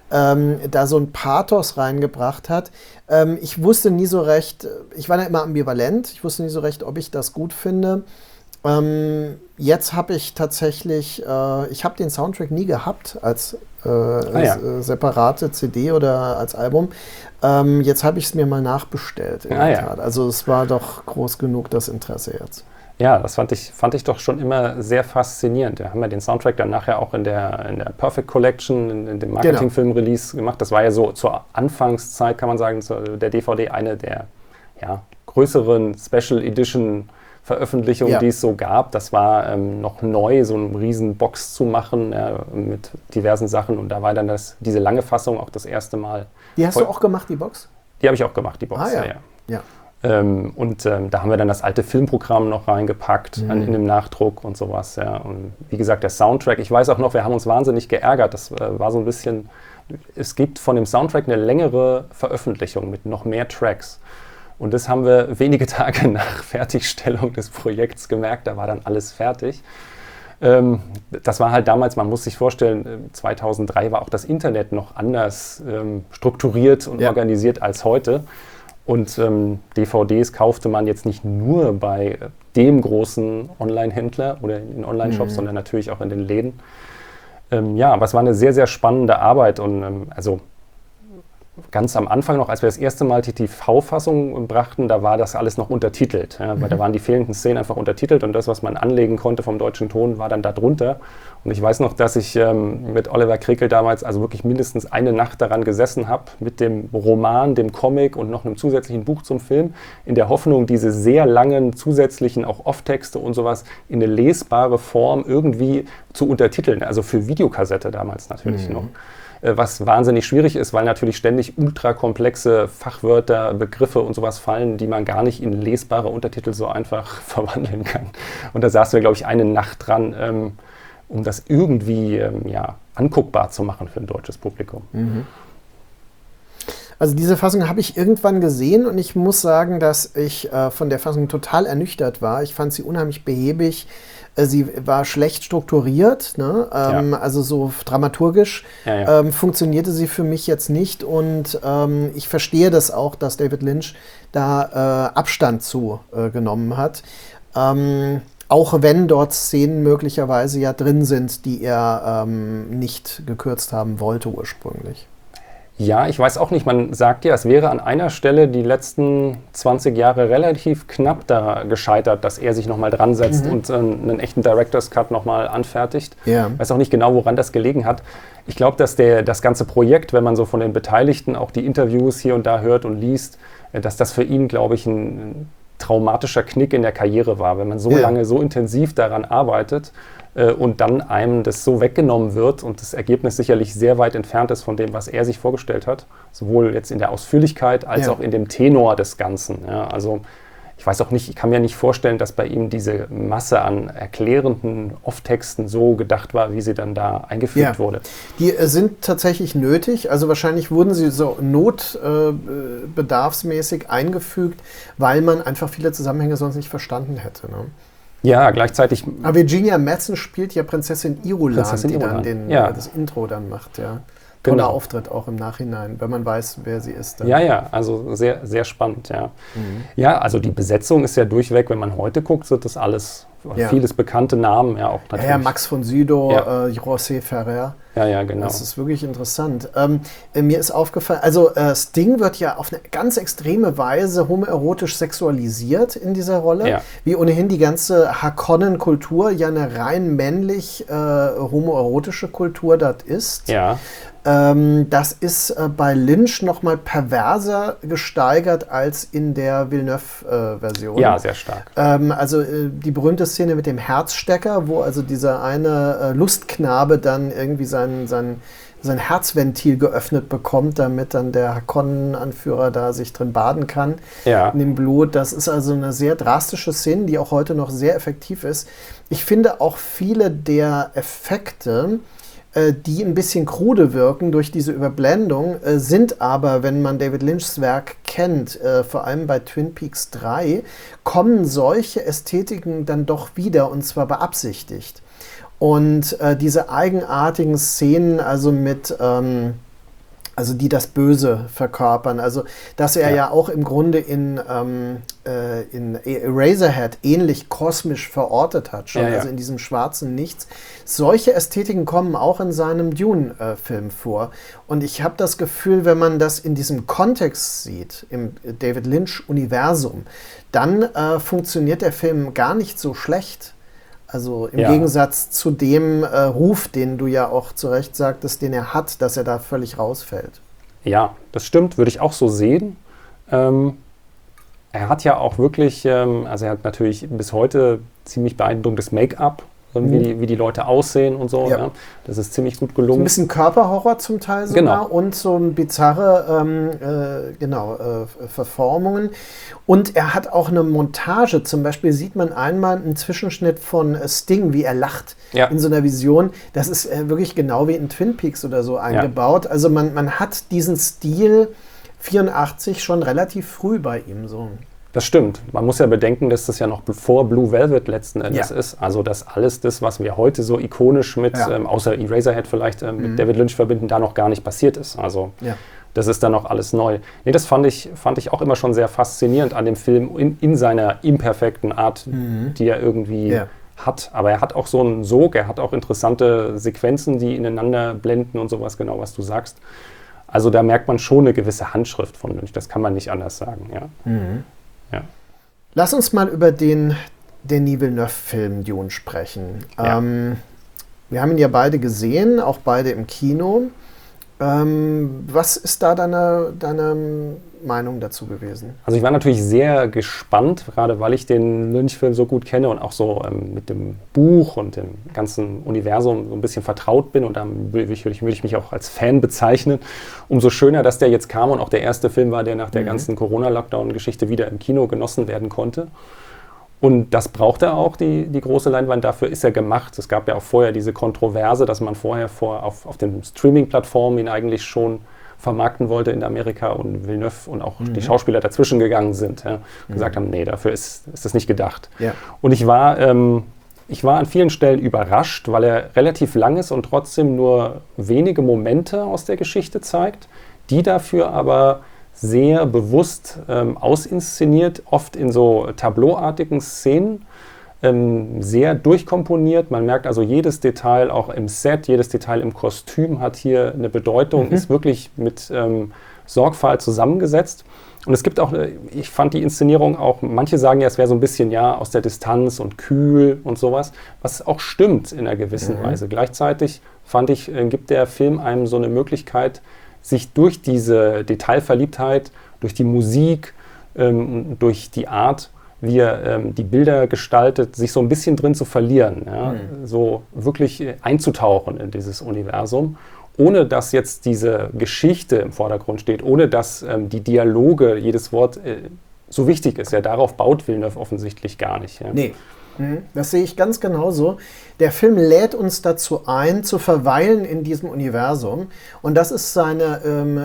da so ein Pathos reingebracht hat. Ich wusste nie so recht, ich war da immer ambivalent, ich wusste nie so recht, ob ich das gut finde. Jetzt habe ich tatsächlich, ich habe den Soundtrack nie gehabt als separate CD oder als Album. Jetzt habe ich es mir mal nachbestellt. In der Tat. Also es war doch groß genug das Interesse jetzt. Ja, das fand ich doch schon immer sehr faszinierend. Wir haben ja den Soundtrack dann nachher auch in der Perfect Collection, in dem Marketingfilm-Release gemacht. Das war ja so zur Anfangszeit, kann man sagen, der DVD eine der größeren Special Edition Veröffentlichungen, die es so gab. Das war noch neu, so eine riesen Box zu machen mit diversen Sachen. Und da war dann diese lange Fassung auch das erste Mal. Die hast du auch gemacht, die Box? Die habe ich auch gemacht, die Box, ja. Und da haben wir dann das alte Filmprogramm noch reingepackt in dem Nachdruck und sowas. Ja. Und wie gesagt, der Soundtrack, ich weiß auch noch, wir haben uns wahnsinnig geärgert. Das war so ein bisschen, es gibt von dem Soundtrack eine längere Veröffentlichung mit noch mehr Tracks. Und das haben wir wenige Tage nach Fertigstellung des Projekts gemerkt, da war dann alles fertig. Das war halt damals, man muss sich vorstellen, 2003 war auch das Internet noch anders strukturiert und organisiert als heute. Und DVDs kaufte man jetzt nicht nur bei dem großen Online-Händler oder in Online-Shops, sondern natürlich auch in den Läden. Aber es war eine sehr, sehr spannende Arbeit und also ganz am Anfang noch, als wir das erste Mal die TV-Fassung brachten, da war das alles noch untertitelt. Weil da waren die fehlenden Szenen einfach untertitelt und das, was man anlegen konnte vom deutschen Ton, war dann da drunter. Und ich weiß noch, dass ich mit Oliver Krekel damals also wirklich mindestens eine Nacht daran gesessen habe, mit dem Roman, dem Comic und noch einem zusätzlichen Buch zum Film, in der Hoffnung, diese sehr langen zusätzlichen auch Off-Texte und sowas in eine lesbare Form irgendwie zu untertiteln. Also für Videokassette damals natürlich noch. Was wahnsinnig schwierig ist, weil natürlich ständig ultrakomplexe Fachwörter, Begriffe und sowas fallen, die man gar nicht in lesbare Untertitel so einfach verwandeln kann. Und da saßen wir, glaube ich, eine Nacht dran, um das irgendwie anguckbar zu machen für ein deutsches Publikum. Also diese Fassung habe ich irgendwann gesehen und ich muss sagen, dass ich von der Fassung total ernüchtert war. Ich fand sie unheimlich behäbig. Sie war schlecht strukturiert, ne? Also so dramaturgisch funktionierte sie für mich jetzt nicht. Und ich verstehe das auch, dass David Lynch da Abstand zu genommen hat. Auch wenn dort Szenen möglicherweise ja drin sind, die er nicht gekürzt haben wollte ursprünglich. Ja, ich weiß auch nicht. Man sagt ja, es wäre an einer Stelle die letzten 20 Jahre relativ knapp da gescheitert, dass er sich nochmal dran setzt und einen echten Director's Cut nochmal anfertigt. Ja. Ich weiß auch nicht genau, woran das gelegen hat. Ich glaube, dass das ganze Projekt, wenn man so von den Beteiligten auch die Interviews hier und da hört und liest, dass das für ihn, glaube ich, ein traumatischer Knick in der Karriere war, wenn man so lange, so intensiv daran arbeitet und dann einem das so weggenommen wird und das Ergebnis sicherlich sehr weit entfernt ist von dem, was er sich vorgestellt hat, sowohl jetzt in der Ausführlichkeit als auch in dem Tenor des Ganzen. Ja, also ich weiß auch nicht, ich kann mir nicht vorstellen, dass bei ihm diese Masse an erklärenden Off-Texten so gedacht war, wie sie dann da eingefügt wurde. Die sind tatsächlich nötig, also wahrscheinlich wurden sie so notbedarfsmäßig eingefügt, weil man einfach viele Zusammenhänge sonst nicht verstanden hätte. Ne? Ja, gleichzeitig. Aber Virginia Madsen spielt ja Prinzessin Irulan, die dann das Intro dann macht. Ja. Toller Auftritt auch im Nachhinein, wenn man weiß, wer sie ist. Dann. Ja, also sehr, sehr spannend, ja. Ja, also die Besetzung ist ja durchweg, wenn man heute guckt, sind das alles vieles bekannte Namen, ja auch natürlich. Ja, Max von Sydow, José Ferrer. Ja, genau. Das ist wirklich interessant. Mir ist aufgefallen, also Sting wird ja auf eine ganz extreme Weise homoerotisch sexualisiert in dieser Rolle, wie ohnehin die ganze Harkonnen-Kultur ja eine rein männlich homoerotische Kultur dort ist. Ja. Das ist bei Lynch nochmal perverser gesteigert als in der Villeneuve-Version. Ja, sehr stark. Also die berühmte Szene mit dem Herzstecker, wo also dieser eine Lustknabe dann irgendwie sein Herzventil geöffnet bekommt, damit dann der Harkonnen-Anführer da sich drin baden kann in dem Blut. Das ist also eine sehr drastische Szene, die auch heute noch sehr effektiv ist. Ich finde auch viele der Effekte, die ein bisschen krude wirken durch diese Überblendung, sind aber, wenn man David Lynchs Werk kennt, vor allem bei Twin Peaks 3, kommen solche Ästhetiken dann doch wieder, und zwar beabsichtigt. Und diese eigenartigen Szenen, also mit also die das Böse verkörpern. Also dass er ja auch im Grunde in Eraserhead ähnlich kosmisch verortet hat, schon also in diesem schwarzen Nichts. Solche Ästhetiken kommen auch in seinem Dune-Film vor. Und ich habe das Gefühl, wenn man das in diesem Kontext sieht, im David Lynch-Universum, dann funktioniert der Film gar nicht so schlecht. Also im Gegensatz zu dem Ruf, den du ja auch zu Recht sagtest, den er hat, dass er da völlig rausfällt. Ja, das stimmt, würde ich auch so sehen. Er hat ja auch wirklich, also er hat natürlich bis heute ziemlich beeindruckendes Make-up, wie die Leute aussehen und so. Ja. Das ist ziemlich gut gelungen. So ein bisschen Körperhorror zum Teil sogar und so bizarre Verformungen. Und er hat auch eine Montage. Zum Beispiel sieht man einmal einen Zwischenschnitt von Sting, wie er lacht in so einer Vision. Das ist wirklich genau wie in Twin Peaks oder so eingebaut. Also man hat diesen Stil 84 schon relativ früh bei ihm so. Das stimmt. Man muss ja bedenken, dass das ja noch vor Blue Velvet letzten Endes ist. Also dass alles das, was wir heute so ikonisch mit, außer Eraserhead vielleicht, mit David Lynch verbinden, da noch gar nicht passiert ist. Also das ist dann noch alles neu. Nee, das fand ich auch immer schon sehr faszinierend an dem Film in seiner imperfekten Art, die er irgendwie hat. Aber er hat auch so einen Sog, er hat auch interessante Sequenzen, die ineinander blenden und sowas, genau was du sagst. Also da merkt man schon eine gewisse Handschrift von Lynch, das kann man nicht anders sagen. Ja. Lass uns mal über den Denis Villeneuve-Film Dune sprechen. Wir haben ihn ja beide gesehen, auch beide im Kino. Was ist da deine Meinung dazu gewesen? Also ich war natürlich sehr gespannt, gerade weil ich den Lynch-Film so gut kenne und auch so mit dem Buch und dem ganzen Universum so ein bisschen vertraut bin und dann würde ich mich auch als Fan bezeichnen. Umso schöner, dass der jetzt kam und auch der erste Film war, der nach der ganzen Corona-Lockdown-Geschichte wieder im Kino genossen werden konnte. Und das braucht er auch, die große Leinwand, dafür ist er gemacht. Es gab ja auch vorher diese Kontroverse, dass man vorher auf den Streaming-Plattformen ihn eigentlich schon vermarkten wollte in Amerika und Villeneuve und auch die Schauspieler dazwischen gegangen sind. Und gesagt haben, nee, dafür ist das nicht gedacht. Und ich war ich war an vielen Stellen überrascht, weil er relativ lang ist und trotzdem nur wenige Momente aus der Geschichte zeigt, die dafür aber sehr bewusst ausinszeniert, oft in so tableauartigen Szenen, sehr durchkomponiert. Man merkt also jedes Detail auch im Set, jedes Detail im Kostüm hat hier eine Bedeutung, ist wirklich mit Sorgfalt zusammengesetzt. Und es gibt auch, ich fand die Inszenierung auch, manche sagen ja, es wäre so ein bisschen ja aus der Distanz und kühl und sowas, was auch stimmt in einer gewissen Weise. Gleichzeitig fand ich, gibt der Film einem so eine Möglichkeit, sich durch diese Detailverliebtheit, durch die Musik, durch die Art, wie er die Bilder gestaltet, sich so ein bisschen drin zu verlieren, ja? So wirklich einzutauchen in dieses Universum, ohne dass jetzt diese Geschichte im Vordergrund steht, ohne dass die Dialoge, jedes Wort so wichtig ist. Ja, darauf baut Villeneuve offensichtlich gar nicht. Ja? Nee. Das sehe ich ganz genauso. Der Film lädt uns dazu ein, zu verweilen in diesem Universum. Und das ist seine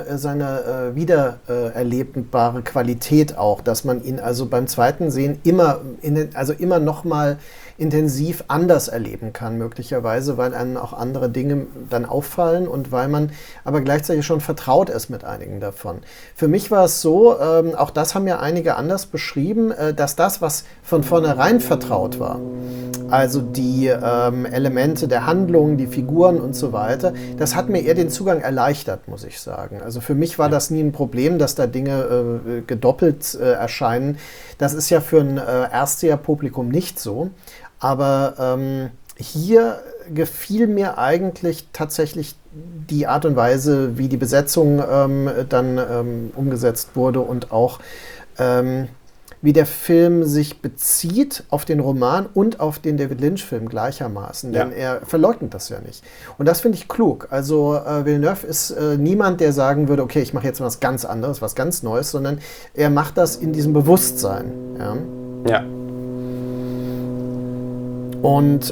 wiedererlebbare Qualität auch, dass man ihn also beim zweiten Sehen immer noch mal intensiv anders erleben kann, möglicherweise, weil einem auch andere Dinge dann auffallen und weil man aber gleichzeitig schon vertraut ist mit einigen davon. Für mich war es so, auch das haben ja einige anders beschrieben, dass das, was von vornherein vertraut war, also die Elemente der Handlung, die Figuren und so weiter, das hat mir eher den Zugang erleichtert, muss ich sagen. Also für mich war das nie ein Problem, dass da Dinge gedoppelt erscheinen. Das ist ja für ein Erstseherpublikum nicht so. Aber hier gefiel mir eigentlich tatsächlich die Art und Weise, wie die Besetzung dann umgesetzt wurde und auch wie der Film sich bezieht auf den Roman und auf den David Lynch-Film gleichermaßen. Denn er verleugnet das ja nicht. Und das finde ich klug. Also Villeneuve ist niemand, der sagen würde, okay, ich mache jetzt was ganz anderes, was ganz Neues, sondern er macht das in diesem Bewusstsein. Ja. Und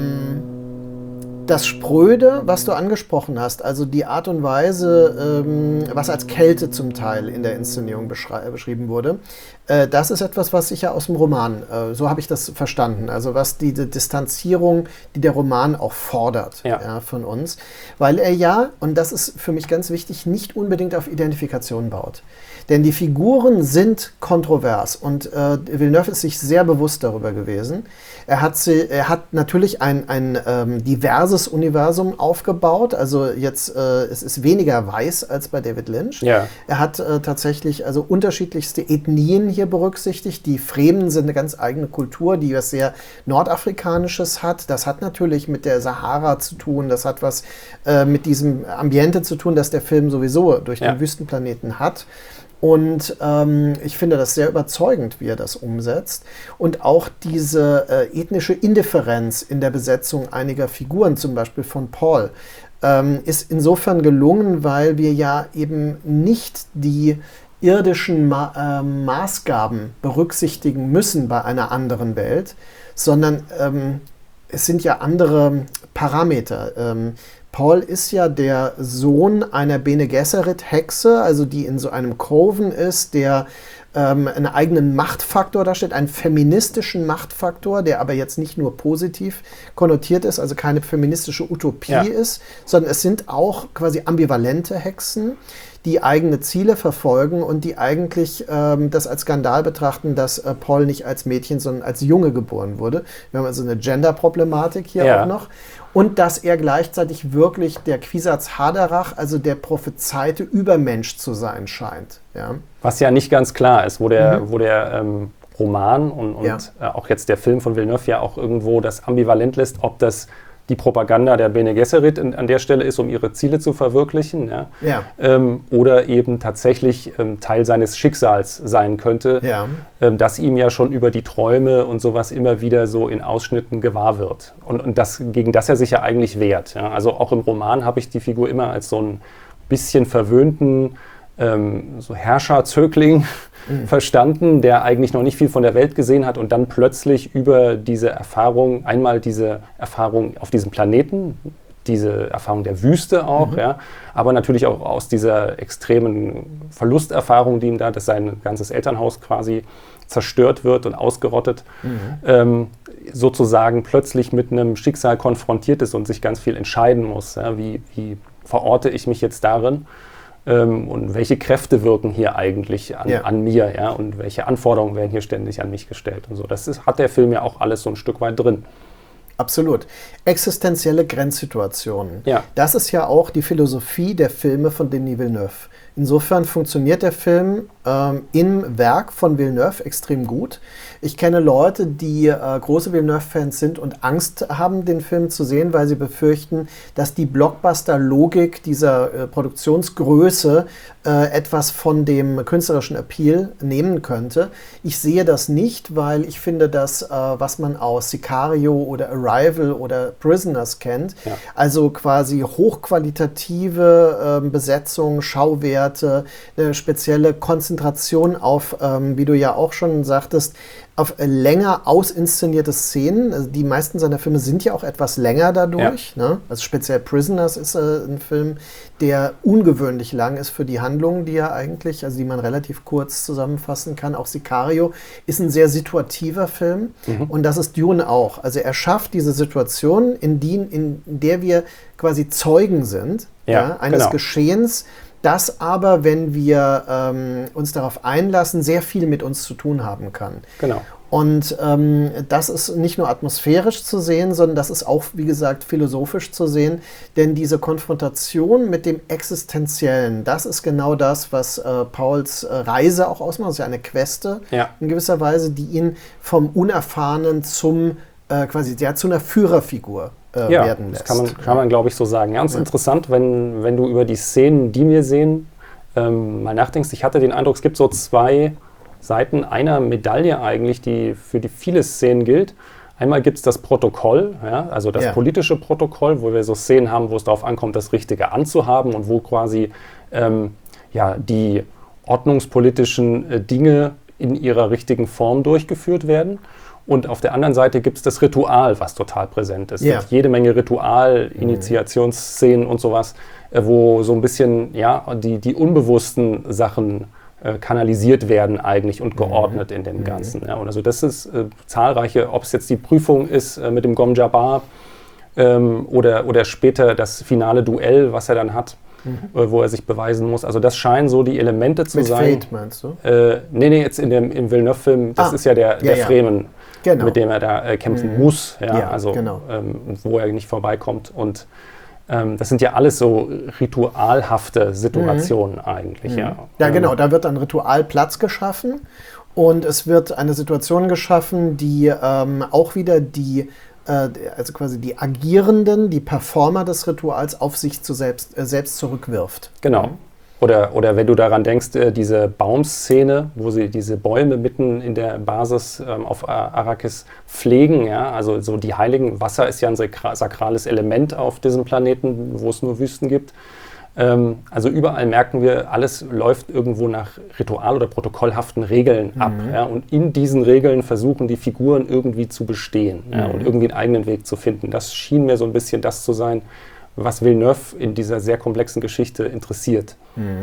das Spröde, was du angesprochen hast, also die Art und Weise, was als Kälte zum Teil in der Inszenierung beschrieben wurde, das ist etwas, was ich ja aus dem Roman, so habe ich das verstanden, also was diese Distanzierung, die der Roman auch fordert von uns, weil er ja, und das ist für mich ganz wichtig, nicht unbedingt auf Identifikation baut. Denn die Figuren sind kontrovers und Villeneuve ist sich sehr bewusst darüber gewesen. Er hat natürlich ein diverses Universum aufgebaut, also jetzt es ist weniger weiß als bei David Lynch. Ja. Er hat tatsächlich also unterschiedlichste Ethnien hier berücksichtigt. Die Fremen sind eine ganz eigene Kultur, die was sehr Nordafrikanisches hat. Das hat natürlich mit der Sahara zu tun, das hat was mit diesem Ambiente zu tun, das der Film sowieso durch den Wüstenplaneten hat. Und ich finde das sehr überzeugend, wie er das umsetzt. Und auch diese ethnische Indifferenz in der Besetzung einiger Figuren, zum Beispiel von Paul, ist insofern gelungen, weil wir ja eben nicht die irdischen Maßgaben berücksichtigen müssen bei einer anderen Welt, sondern es sind ja andere Parameter. Paul ist ja der Sohn einer Bene Gesserit-Hexe, also die in so einem Coven ist, der einen eigenen Machtfaktor darstellt, einen feministischen Machtfaktor, der aber jetzt nicht nur positiv konnotiert ist, also keine feministische Utopie ist, sondern es sind auch quasi ambivalente Hexen, die eigene Ziele verfolgen und die eigentlich das als Skandal betrachten, dass Paul nicht als Mädchen, sondern als Junge geboren wurde. Wir haben also eine Gender-Problematik hier auch noch. Und dass er gleichzeitig wirklich der Kwisatz Haderach, also der prophezeite Übermensch zu sein scheint. Ja. Was ja nicht ganz klar ist, wo der Roman und auch jetzt der Film von Villeneuve ja auch irgendwo das ambivalent lässt, ob das die Propaganda der Bene Gesserit an der Stelle ist, um ihre Ziele zu verwirklichen, oder eben tatsächlich Teil seines Schicksals sein könnte, das ihm ja schon über die Träume und sowas immer wieder so in Ausschnitten gewahr wird. Und das, gegen das er sich ja eigentlich wehrt. Ja? Also auch im Roman habe ich die Figur immer als so ein bisschen verwöhnten so Herrscherzögling verstanden, der eigentlich noch nicht viel von der Welt gesehen hat und dann plötzlich über diese Erfahrung, einmal diese Erfahrung auf diesem Planeten, diese Erfahrung der Wüste auch, aber natürlich auch aus dieser extremen Verlusterfahrung, die ihm da, dass sein ganzes Elternhaus quasi zerstört wird und ausgerottet, sozusagen plötzlich mit einem Schicksal konfrontiert ist und sich ganz viel entscheiden muss. Ja, wie verorte ich mich jetzt darin und welche Kräfte wirken hier eigentlich an mir, ja, und welche Anforderungen werden hier ständig an mich gestellt und so. Hat der Film ja auch alles so ein Stück weit drin. Absolut. Existenzielle Grenzsituationen. Ja. Das ist ja auch die Philosophie der Filme von Denis Villeneuve. Insofern funktioniert der Film im Werk von Villeneuve extrem gut. Ich kenne Leute, die große Villeneuve-Fans sind und Angst haben, den Film zu sehen, weil sie befürchten, dass die Blockbuster-Logik dieser Produktionsgröße etwas von dem künstlerischen Appeal nehmen könnte. Ich sehe das nicht, weil ich finde, dass was man aus Sicario oder Arrival oder Prisoners kennt, also quasi hochqualitative Besetzung, Schauwerte, eine spezielle Konzentration auf, wie du ja auch schon sagtest, auf länger ausinszenierte Szenen. Also die meisten seiner Filme sind ja auch etwas länger dadurch. Ja. Ne? Also speziell Prisoners ist ein Film, der ungewöhnlich lang ist für die Handlung, die die man relativ kurz zusammenfassen kann. Auch Sicario ist ein sehr situativer Film und das ist Dune auch. Also er schafft diese Situation, in der wir quasi Zeugen sind eines Geschehens, das aber, wenn wir uns darauf einlassen, sehr viel mit uns zu tun haben kann. Genau. Und das ist nicht nur atmosphärisch zu sehen, sondern das ist auch, wie gesagt, philosophisch zu sehen. Denn diese Konfrontation mit dem Existenziellen, das ist genau das, was Pauls Reise auch ausmacht. Das ist ja eine Queste in gewisser Weise, die ihn vom Unerfahrenen zu einer Führerfigur werden lässt. Das kann man glaube ich, so sagen. Ganz interessant, wenn du über die Szenen, die wir sehen, mal nachdenkst. Ich hatte den Eindruck, es gibt so zwei Seiten einer Medaille eigentlich, die für die viele Szenen gilt. Einmal gibt es das Protokoll, also das politische Protokoll, wo wir so Szenen haben, wo es darauf ankommt, das Richtige anzuhaben und wo quasi die ordnungspolitischen Dinge in ihrer richtigen Form durchgeführt werden. Und auf der anderen Seite gibt es das Ritual, was total präsent ist. Es gibt jede Menge Ritual, Initiationsszenen und sowas, wo so ein bisschen die unbewussten Sachen kanalisiert werden eigentlich und geordnet in dem Ganzen. Ja. Und also das ist zahlreiche, ob es jetzt die Prüfung ist mit dem Gom Jabbar oder später das finale Duell, was er dann hat, wo er sich beweisen muss. Also das scheinen so die Elemente zu sein. Mit Fate meinst du? Nee, jetzt im Villeneuve-Film, das ist ja der Fremen, mit dem er da kämpfen muss, wo er nicht vorbeikommt. Und das sind ja alles so ritualhafte Situationen eigentlich. Ja, genau, da wird ein Ritual Platz geschaffen und es wird eine Situation geschaffen, die auch wieder also quasi die Agierenden, die Performer des Rituals auf sich selbst zurückwirft. Genau. Oder wenn du daran denkst, diese Baumszene, wo sie diese Bäume mitten in der Basis auf Arrakis pflegen, also so die heiligen, Wasser ist ja ein sakrales Element auf diesem Planeten, wo es nur Wüsten gibt. Also überall merken wir, alles läuft irgendwo nach ritual- oder protokollhaften Regeln ab. Und in diesen Regeln versuchen die Figuren irgendwie zu bestehen und irgendwie einen eigenen Weg zu finden. Das schien mir so ein bisschen das zu sein, was Villeneuve in dieser sehr komplexen Geschichte interessiert.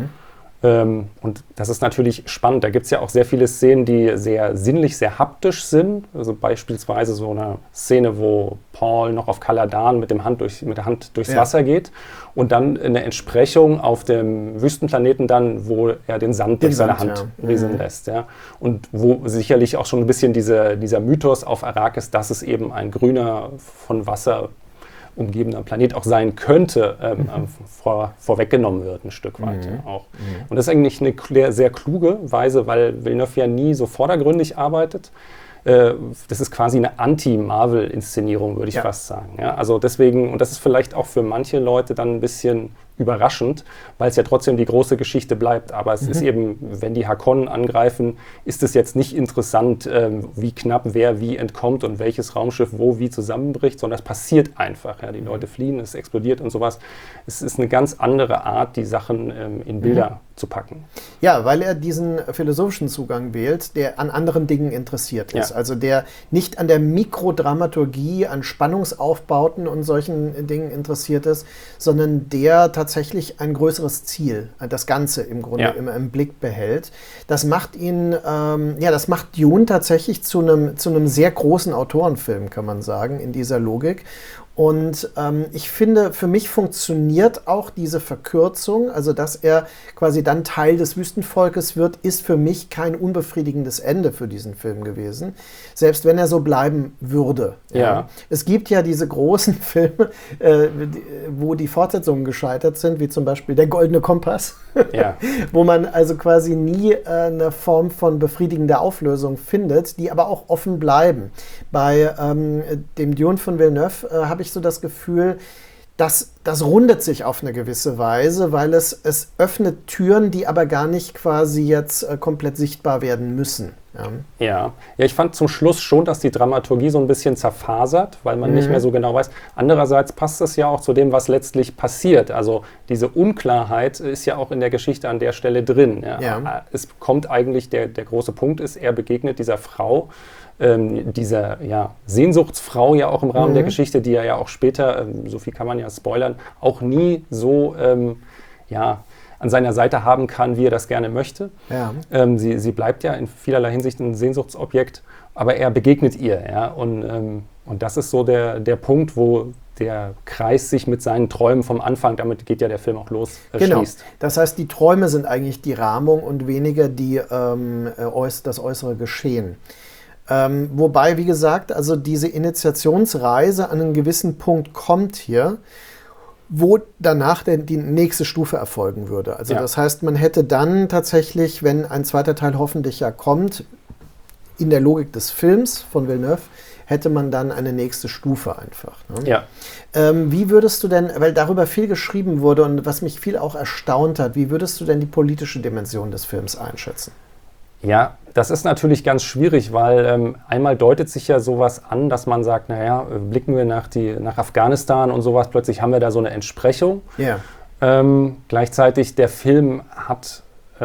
Und das ist natürlich spannend. Da gibt es ja auch sehr viele Szenen, die sehr sinnlich, sehr haptisch sind. Also beispielsweise so eine Szene, wo Paul noch auf Caladan mit der Hand durchs Wasser geht und dann eine Entsprechung auf dem Wüstenplaneten dann, wo er den Sand durch seine Hand rieseln lässt. Ja. Und wo sicherlich auch schon ein bisschen dieser Mythos auf Arrakis, dass es eben ein grüner, von Wasser umgebener Planet auch sein könnte, vorweggenommen wird, ein Stück weit auch. Und das ist eigentlich eine sehr kluge Weise, weil Villeneuve ja nie so vordergründig arbeitet. Das ist quasi eine Anti-Marvel-Inszenierung, würde ich fast sagen. Ja? Also deswegen, und das ist vielleicht auch für manche Leute dann ein bisschen überraschend, weil es ja trotzdem die große Geschichte bleibt. Aber es ist eben, wenn die Harkonnen angreifen, ist es jetzt nicht interessant, wie knapp wer wie entkommt und welches Raumschiff wo wie zusammenbricht, sondern es passiert einfach. Ja? Die Leute fliehen, es explodiert und sowas. Es ist eine ganz andere Art, die Sachen in Bilder zu packen. Ja, weil er diesen philosophischen Zugang wählt, der an anderen Dingen interessiert ist. Also der nicht an der Mikrodramaturgie, an Spannungsaufbauten und solchen Dingen interessiert ist, sondern der tatsächlich tatsächlich ein größeres Ziel, das Ganze im Grunde immer im Blick behält. Das macht ihn, das macht Dune tatsächlich zu einem sehr großen Autorenfilm, kann man sagen, in dieser Logik. Und ich finde, für mich funktioniert auch diese Verkürzung, also dass er quasi dann Teil des Wüstenvolkes wird, ist für mich kein unbefriedigendes Ende für diesen Film gewesen, selbst wenn er so bleiben würde. Ja. Es gibt ja diese großen Filme, wo die Fortsetzungen gescheitert sind, wie zum Beispiel Der Goldene Kompass, wo man also quasi nie eine Form von befriedigender Auflösung findet, die aber auch offen bleiben. Bei dem Dune von Villeneuve habe ich so das Gefühl, dass das rundet sich auf eine gewisse Weise, weil es öffnet Türen, die aber gar nicht quasi jetzt komplett sichtbar werden müssen. Ja, ich fand zum Schluss schon, dass die Dramaturgie so ein bisschen zerfasert, weil man nicht mehr so genau weiß. Andererseits passt es ja auch zu dem, was letztlich passiert. Also diese Unklarheit ist ja auch in der Geschichte an der Stelle drin. Ja. Es kommt eigentlich, der große Punkt ist, er begegnet dieser Frau, dieser Sehnsuchtsfrau ja auch im Rahmen der Geschichte, die er ja auch später, so viel kann man ja spoilern, auch nie so an seiner Seite haben kann, wie er das gerne möchte. Ja. Sie bleibt ja in vielerlei Hinsicht ein Sehnsuchtsobjekt, aber er begegnet ihr. Ja? Und das ist so der Punkt, wo der Kreis sich mit seinen Träumen vom Anfang, damit geht ja der Film auch los, schließt. Das heißt, die Träume sind eigentlich die Rahmung und weniger das äußere Geschehen. Wobei, wie gesagt, also diese Initiationsreise an einen gewissen Punkt kommt hier, wo danach die nächste Stufe erfolgen würde. Also das heißt, man hätte dann tatsächlich, wenn ein zweiter Teil hoffentlich ja kommt, in der Logik des Films von Villeneuve, hätte man dann eine nächste Stufe einfach. Ne? Ja. Wie würdest du denn, weil darüber viel geschrieben wurde und was mich viel auch erstaunt hat, wie würdest du denn die politische Dimension des Films einschätzen? Ja, das ist natürlich ganz schwierig, weil einmal deutet sich ja sowas an, dass man sagt, blicken wir nach Afghanistan und sowas, plötzlich haben wir da so eine Entsprechung. Yeah. Gleichzeitig der Film hat,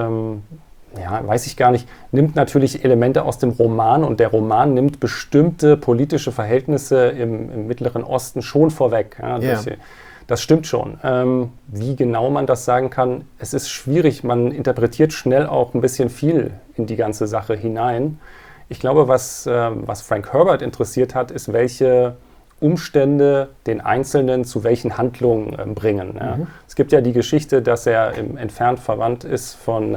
weiß ich gar nicht, nimmt natürlich Elemente aus dem Roman und der Roman nimmt bestimmte politische Verhältnisse im Mittleren Osten schon vorweg. Ja, das stimmt schon. Wie genau man das sagen kann, es ist schwierig. Man interpretiert schnell auch ein bisschen viel in die ganze Sache hinein. Ich glaube, was Frank Herbert interessiert hat, ist, welche Umstände den Einzelnen zu welchen Handlungen bringen. Ja. Es gibt ja die Geschichte, dass er entfernt verwandt ist von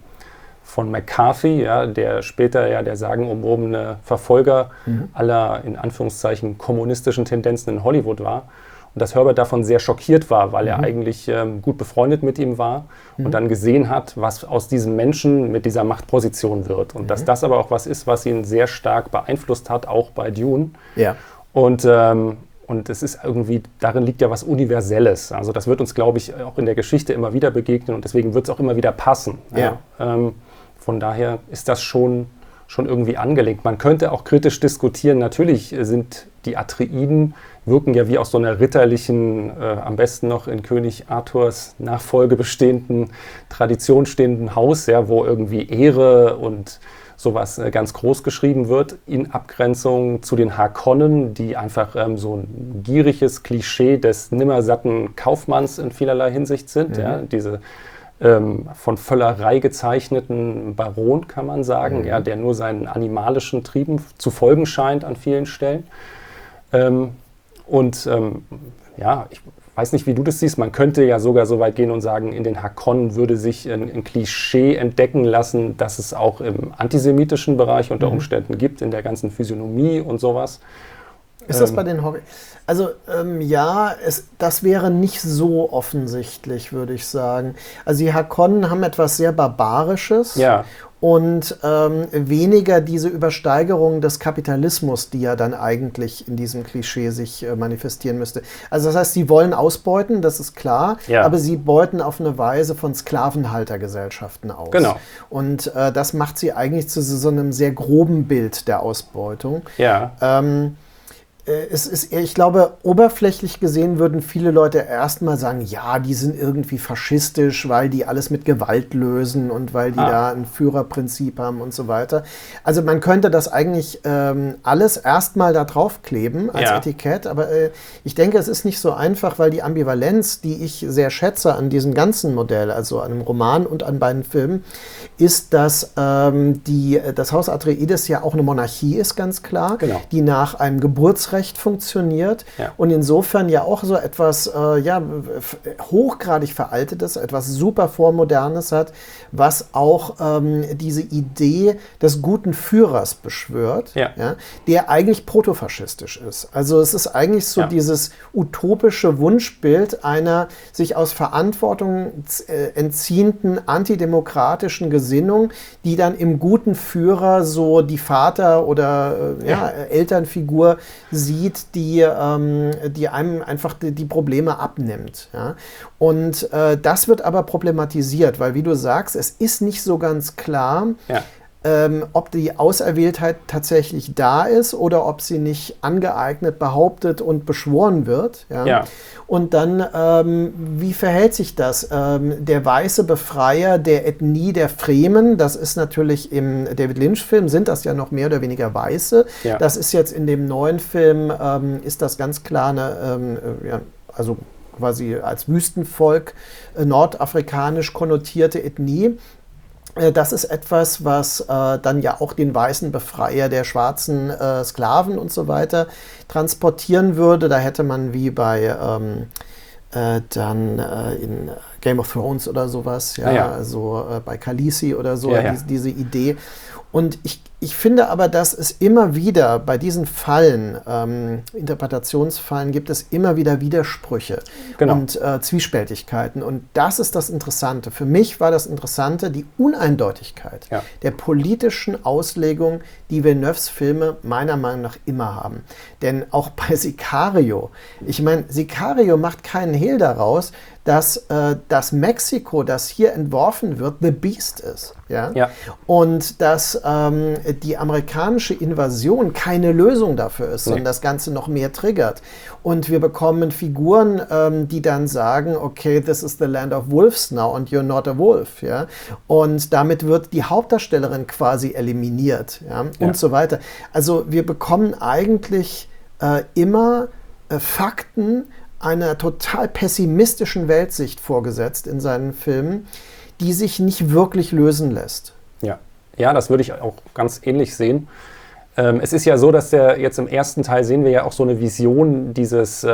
McCarthy, der später der sagenumwobene Verfolger aller, in Anführungszeichen, kommunistischen Tendenzen in Hollywood war. Und dass Herbert davon sehr schockiert war, weil er eigentlich gut befreundet mit ihm war und dann gesehen hat, was aus diesem Menschen mit dieser Machtposition wird. Und dass das aber auch was ist, was ihn sehr stark beeinflusst hat, auch bei Dune. Ja. Und es ist irgendwie, darin liegt ja was Universelles. Also das wird uns, glaube ich, auch in der Geschichte immer wieder begegnen und deswegen wird es auch immer wieder passen. Ja. Von daher ist das schon irgendwie angelegt. Man könnte auch kritisch diskutieren, natürlich sind die Atreiden, wirken ja wie aus so einer ritterlichen, am besten noch in König Arthurs Nachfolge bestehenden, Tradition stehenden Haus, wo irgendwie Ehre und sowas ganz groß geschrieben wird, in Abgrenzung zu den Harkonnen, die einfach so ein gieriges Klischee des nimmersatten Kaufmanns in vielerlei Hinsicht sind. Diese von Völlerei gezeichneten Baron, kann man sagen, der nur seinen animalischen Trieben zu folgen scheint an vielen Stellen. Ich weiß nicht, wie du das siehst, man könnte ja sogar so weit gehen und sagen, in den Harkonnen würde sich ein Klischee entdecken lassen, das es auch im antisemitischen Bereich unter Umständen gibt, in der ganzen Physiognomie und sowas. Ist das bei den Hobby? Also das wäre nicht so offensichtlich, würde ich sagen. Also die Harkonnen haben etwas sehr Barbarisches und weniger diese Übersteigerung des Kapitalismus, die ja dann eigentlich in diesem Klischee sich manifestieren müsste. Also das heißt, sie wollen ausbeuten, das ist klar, aber sie beuten auf eine Weise von Sklavenhaltergesellschaften aus. Genau. Und das macht sie eigentlich zu so einem sehr groben Bild der Ausbeutung. Ja. Ich glaube, oberflächlich gesehen würden viele Leute erstmal sagen, ja, die sind irgendwie faschistisch, weil die alles mit Gewalt lösen und weil die da ein Führerprinzip haben und so weiter. Also man könnte das eigentlich alles erstmal da draufkleben als Etikett, aber ich denke, es ist nicht so einfach, weil die Ambivalenz, die ich sehr schätze an diesem ganzen Modell, also an dem Roman und an beiden Filmen, ist, dass das Haus Atreides ja auch eine Monarchie ist, ganz klar, die nach einem Geburtsrecht funktioniert und insofern ja auch so etwas hochgradig Veraltetes, etwas super Vormodernes hat, was auch diese Idee des guten Führers beschwört, der eigentlich protofaschistisch ist. Also es ist eigentlich so dieses utopische Wunschbild einer sich aus Verantwortung entziehenden antidemokratischen Gesinnung, die dann im guten Führer so die Vater- oder Elternfigur sieht, die einem einfach die Probleme abnimmt. Ja? Und das wird aber problematisiert, weil, wie du sagst, es ist nicht so ganz klar, ob die Auserwähltheit tatsächlich da ist oder ob sie nicht angeeignet, behauptet und beschworen wird. Ja? Und dann, wie verhält sich das? Der weiße Befreier der Ethnie der Fremen, das ist natürlich im David Lynch-Film, sind das ja noch mehr oder weniger Weiße. Das ist jetzt in dem neuen Film, ist das ganz klar eine, also quasi als Wüstenvolk nordafrikanisch konnotierte Ethnie. Das ist etwas, was dann ja auch den weißen Befreier der schwarzen Sklaven und so weiter transportieren würde. Da hätte man wie bei in Game of Thrones oder sowas, also bei Khaleesi oder so, diese Idee. Und ich finde aber, dass es immer wieder bei diesen Fallen, Interpretationsfallen, gibt es immer wieder Widersprüche und Zwiespältigkeiten. Und das ist das Interessante. Für mich war das Interessante die Uneindeutigkeit der politischen Auslegung, die Villeneuves Filme meiner Meinung nach immer haben. Denn auch bei Sicario, ich meine, Sicario macht keinen Hehl daraus, dass das Mexiko, das hier entworfen wird, The Beast ist. Und dass die amerikanische Invasion keine Lösung dafür ist, sondern das Ganze noch mehr triggert. Und wir bekommen Figuren, die dann sagen, okay, this is the land of wolves now and you're not a wolf. Ja? Und damit wird die Hauptdarstellerin quasi eliminiert und so weiter. Also wir bekommen eigentlich immer Fakten einer total pessimistischen Weltsicht vorgesetzt in seinen Filmen, die sich nicht wirklich lösen lässt. Ja, das würde ich auch ganz ähnlich sehen. Es ist ja so, dass jetzt im ersten Teil sehen wir ja auch so eine Vision dieses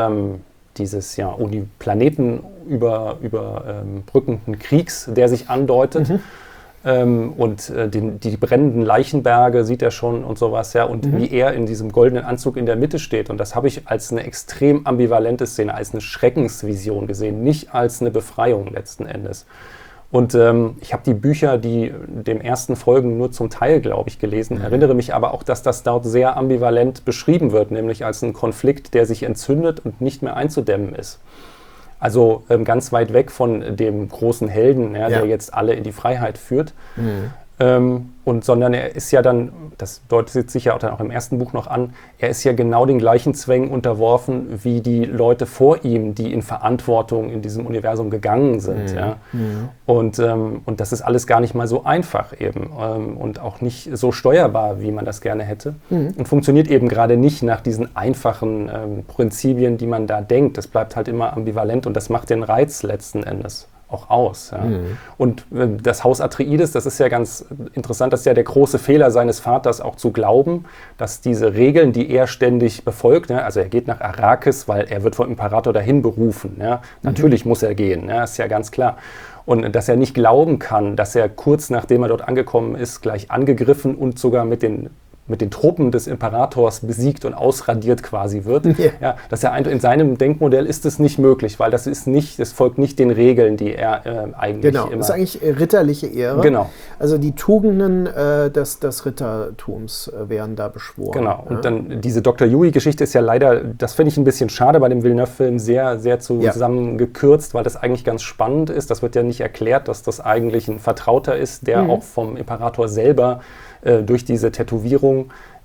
Planeten überbrückenden Kriegs, der sich andeutet. Und die brennenden Leichenberge sieht er schon und sowas, und wie er in diesem goldenen Anzug in der Mitte steht. Und das habe ich als eine extrem ambivalente Szene, als eine Schreckensvision gesehen, nicht als eine Befreiung letzten Endes. Und ich habe die Bücher, die dem ersten folgen, nur zum Teil, glaube ich, gelesen, erinnere mich aber auch, dass das dort sehr ambivalent beschrieben wird, nämlich als ein Konflikt, der sich entzündet und nicht mehr einzudämmen ist. Also ganz weit weg von dem großen Helden, der jetzt alle in die Freiheit führt. Sondern er ist ja dann, das deutet sich ja auch dann auch im ersten Buch noch an, er ist ja genau den gleichen Zwängen unterworfen wie die Leute vor ihm, die in Verantwortung in diesem Universum gegangen sind. Und das ist alles gar nicht mal so einfach eben und auch nicht so steuerbar, wie man das gerne hätte. Und funktioniert eben gerade nicht nach diesen einfachen Prinzipien, die man da denkt. Das bleibt halt immer ambivalent und das macht den Reiz letzten Endes auch aus. Und das Haus Atreides, das ist ja ganz interessant, das ist ja der große Fehler seines Vaters auch zu glauben, dass diese Regeln, die er ständig befolgt, also er geht nach Arrakis, weil er wird vom Imperator dahin berufen. Natürlich muss er gehen, ist ja ganz klar. Und dass er nicht glauben kann, dass er kurz nachdem er dort angekommen ist, gleich angegriffen und sogar mit den Truppen des Imperators besiegt und ausradiert quasi wird. Dass er in seinem Denkmodell ist es nicht möglich, weil das folgt nicht den Regeln, die er eigentlich immer... Genau, das ist eigentlich ritterliche Ehre. Genau. Also die Tugenden des Rittertums werden da beschworen. Genau, und dann diese Dr. Yui-Geschichte ist ja leider, das finde ich ein bisschen schade bei dem Villeneuve-Film, sehr, sehr zusammengekürzt, weil das eigentlich ganz spannend ist. Das wird ja nicht erklärt, dass das eigentlich ein Vertrauter ist, der auch vom Imperator selber durch diese Tätowierung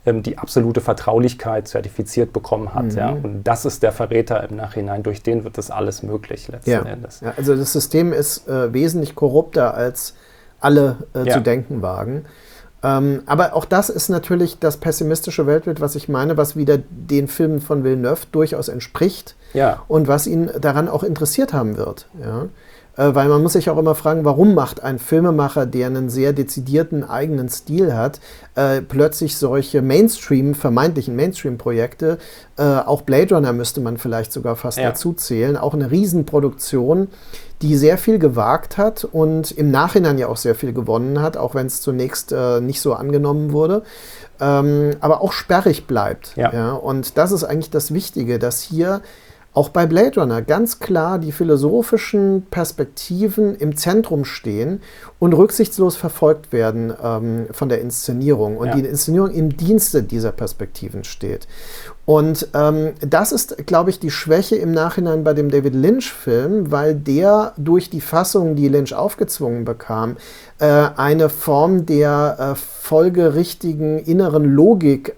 die absolute Vertraulichkeit zertifiziert bekommen hat. Ja? Und das ist der Verräter im Nachhinein. Durch den wird das alles möglich letzten Endes. Ja, also das System ist wesentlich korrupter, als alle zu denken wagen. Aber auch das ist natürlich das pessimistische Weltbild, was ich meine, was wieder den Filmen von Villeneuve durchaus entspricht und was ihn daran auch interessiert haben wird. Ja? Weil man muss sich auch immer fragen, warum macht ein Filmemacher, der einen sehr dezidierten eigenen Stil hat, plötzlich solche vermeintlichen Mainstream-Projekte, auch Blade Runner müsste man vielleicht sogar fast dazu zählen, auch eine Riesenproduktion, die sehr viel gewagt hat und im Nachhinein ja auch sehr viel gewonnen hat, auch wenn es zunächst nicht so angenommen wurde, aber auch sperrig bleibt. Ja? Und das ist eigentlich das Wichtige, dass hier auch bei Blade Runner ganz klar die philosophischen Perspektiven im Zentrum stehen und rücksichtslos verfolgt werden von der Inszenierung und die Inszenierung im Dienste dieser Perspektiven steht. Und das ist, glaube ich, die Schwäche im Nachhinein bei dem David Lynch-Film, weil der durch die Fassung, die Lynch aufgezwungen bekam, eine Form der folgerichtigen inneren Logik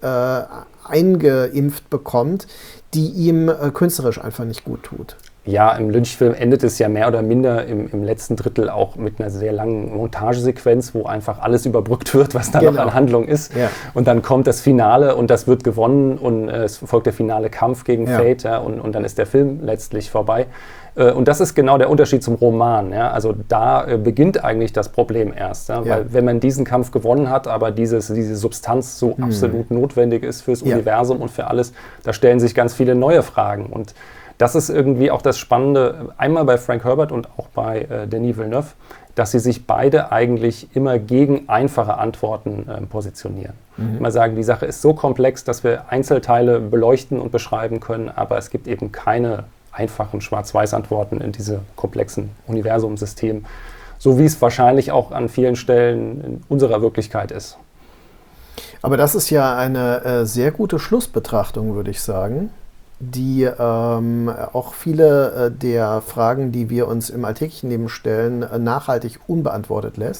eingeimpft bekommt, die ihm künstlerisch einfach nicht gut tut. Ja, im Lynch-Film endet es ja mehr oder minder im letzten Drittel auch mit einer sehr langen Montagesequenz, wo einfach alles überbrückt wird, was da noch an Handlung ist. Ja. Und dann kommt das Finale und das wird gewonnen und es folgt der finale Kampf gegen Fate und dann ist der Film letztlich vorbei. Und das ist genau der Unterschied zum Roman. Ja? Also da beginnt eigentlich das Problem erst. Ja? Weil wenn man diesen Kampf gewonnen hat, aber diese Substanz so absolut notwendig ist fürs Universum und für alles, da stellen sich ganz viele neue Fragen. Und das ist irgendwie auch das Spannende, einmal bei Frank Herbert und auch bei Denis Villeneuve, dass sie sich beide eigentlich immer gegen einfache Antworten positionieren. Immer sagen, die Sache ist so komplex, dass wir Einzelteile beleuchten und beschreiben können, aber es gibt eben keine einfachen Schwarz-Weiß-Antworten in diesem komplexen Universumsystem, so wie es wahrscheinlich auch an vielen Stellen in unserer Wirklichkeit ist. Aber das ist ja eine sehr gute Schlussbetrachtung, würde ich sagen, die auch viele der Fragen, die wir uns im alltäglichen Leben stellen, nachhaltig unbeantwortet lässt,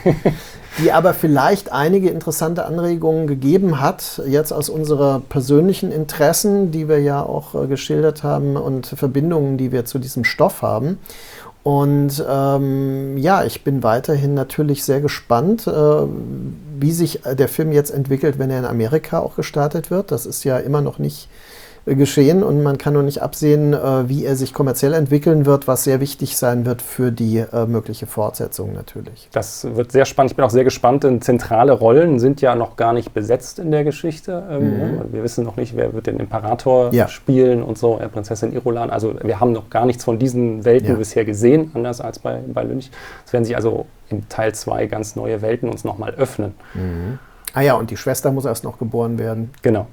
die aber vielleicht einige interessante Anregungen gegeben hat, jetzt aus unserer persönlichen Interessen, die wir ja auch geschildert haben und Verbindungen, die wir zu diesem Stoff haben. Und ich bin weiterhin natürlich sehr gespannt, wie sich der Film jetzt entwickelt, wenn er in Amerika auch gestartet wird. Das ist ja immer noch nicht geschehen und man kann noch nicht absehen, wie er sich kommerziell entwickeln wird, was sehr wichtig sein wird für die mögliche Fortsetzung natürlich. Das wird sehr spannend. Ich bin auch sehr gespannt, denn zentrale Rollen sind ja noch gar nicht besetzt in der Geschichte. Wir wissen noch nicht, wer wird den Imperator spielen und so, Prinzessin Irulan. Also wir haben noch gar nichts von diesen Welten bisher gesehen, anders als bei Lynch. Es werden sich also im Teil 2 ganz neue Welten uns nochmal öffnen. Und die Schwester muss erst noch geboren werden. Genau.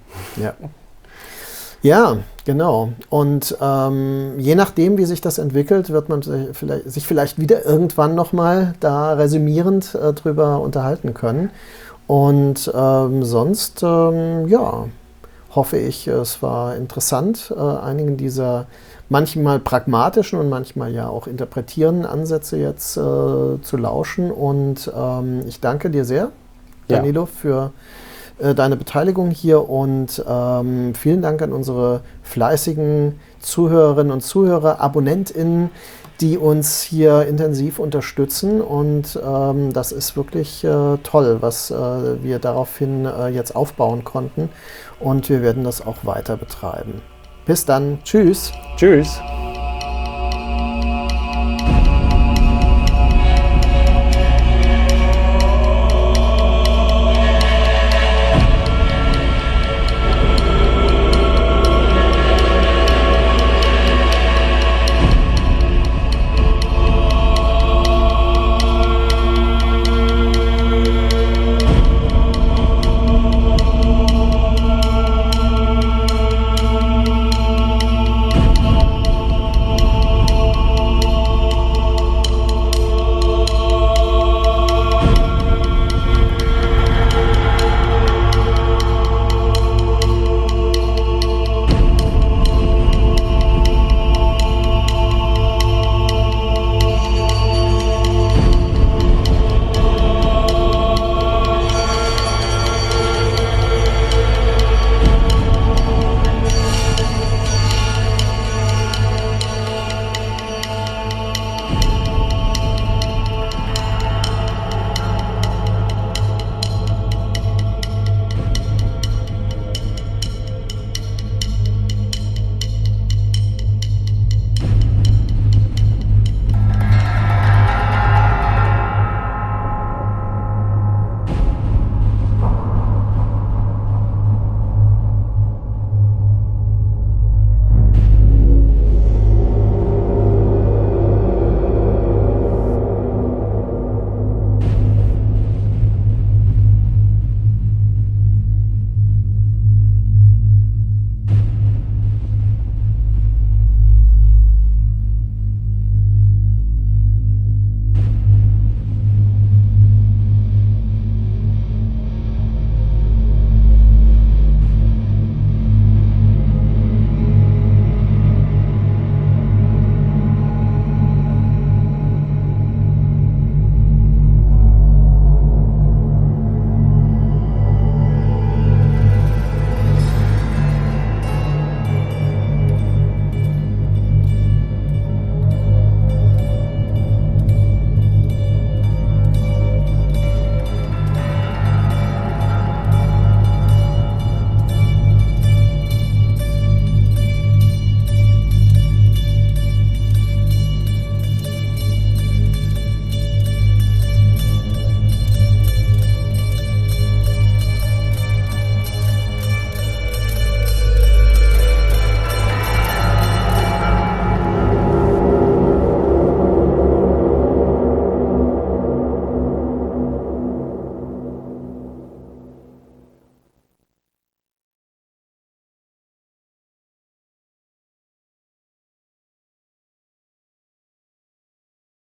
Ja, genau. Und je nachdem, wie sich das entwickelt, wird man sich vielleicht wieder irgendwann nochmal da resümierend drüber unterhalten können. Und sonst, hoffe ich, es war interessant, einigen dieser manchmal pragmatischen und manchmal ja auch interpretierenden Ansätze jetzt zu lauschen. Und ich danke dir sehr, Danilo, für deine Beteiligung hier und vielen Dank an unsere fleißigen Zuhörerinnen und Zuhörer, AbonnentInnen, die uns hier intensiv unterstützen und das ist wirklich toll, was wir daraufhin jetzt aufbauen konnten und wir werden das auch weiter betreiben. Bis dann. Tschüss. Tschüss.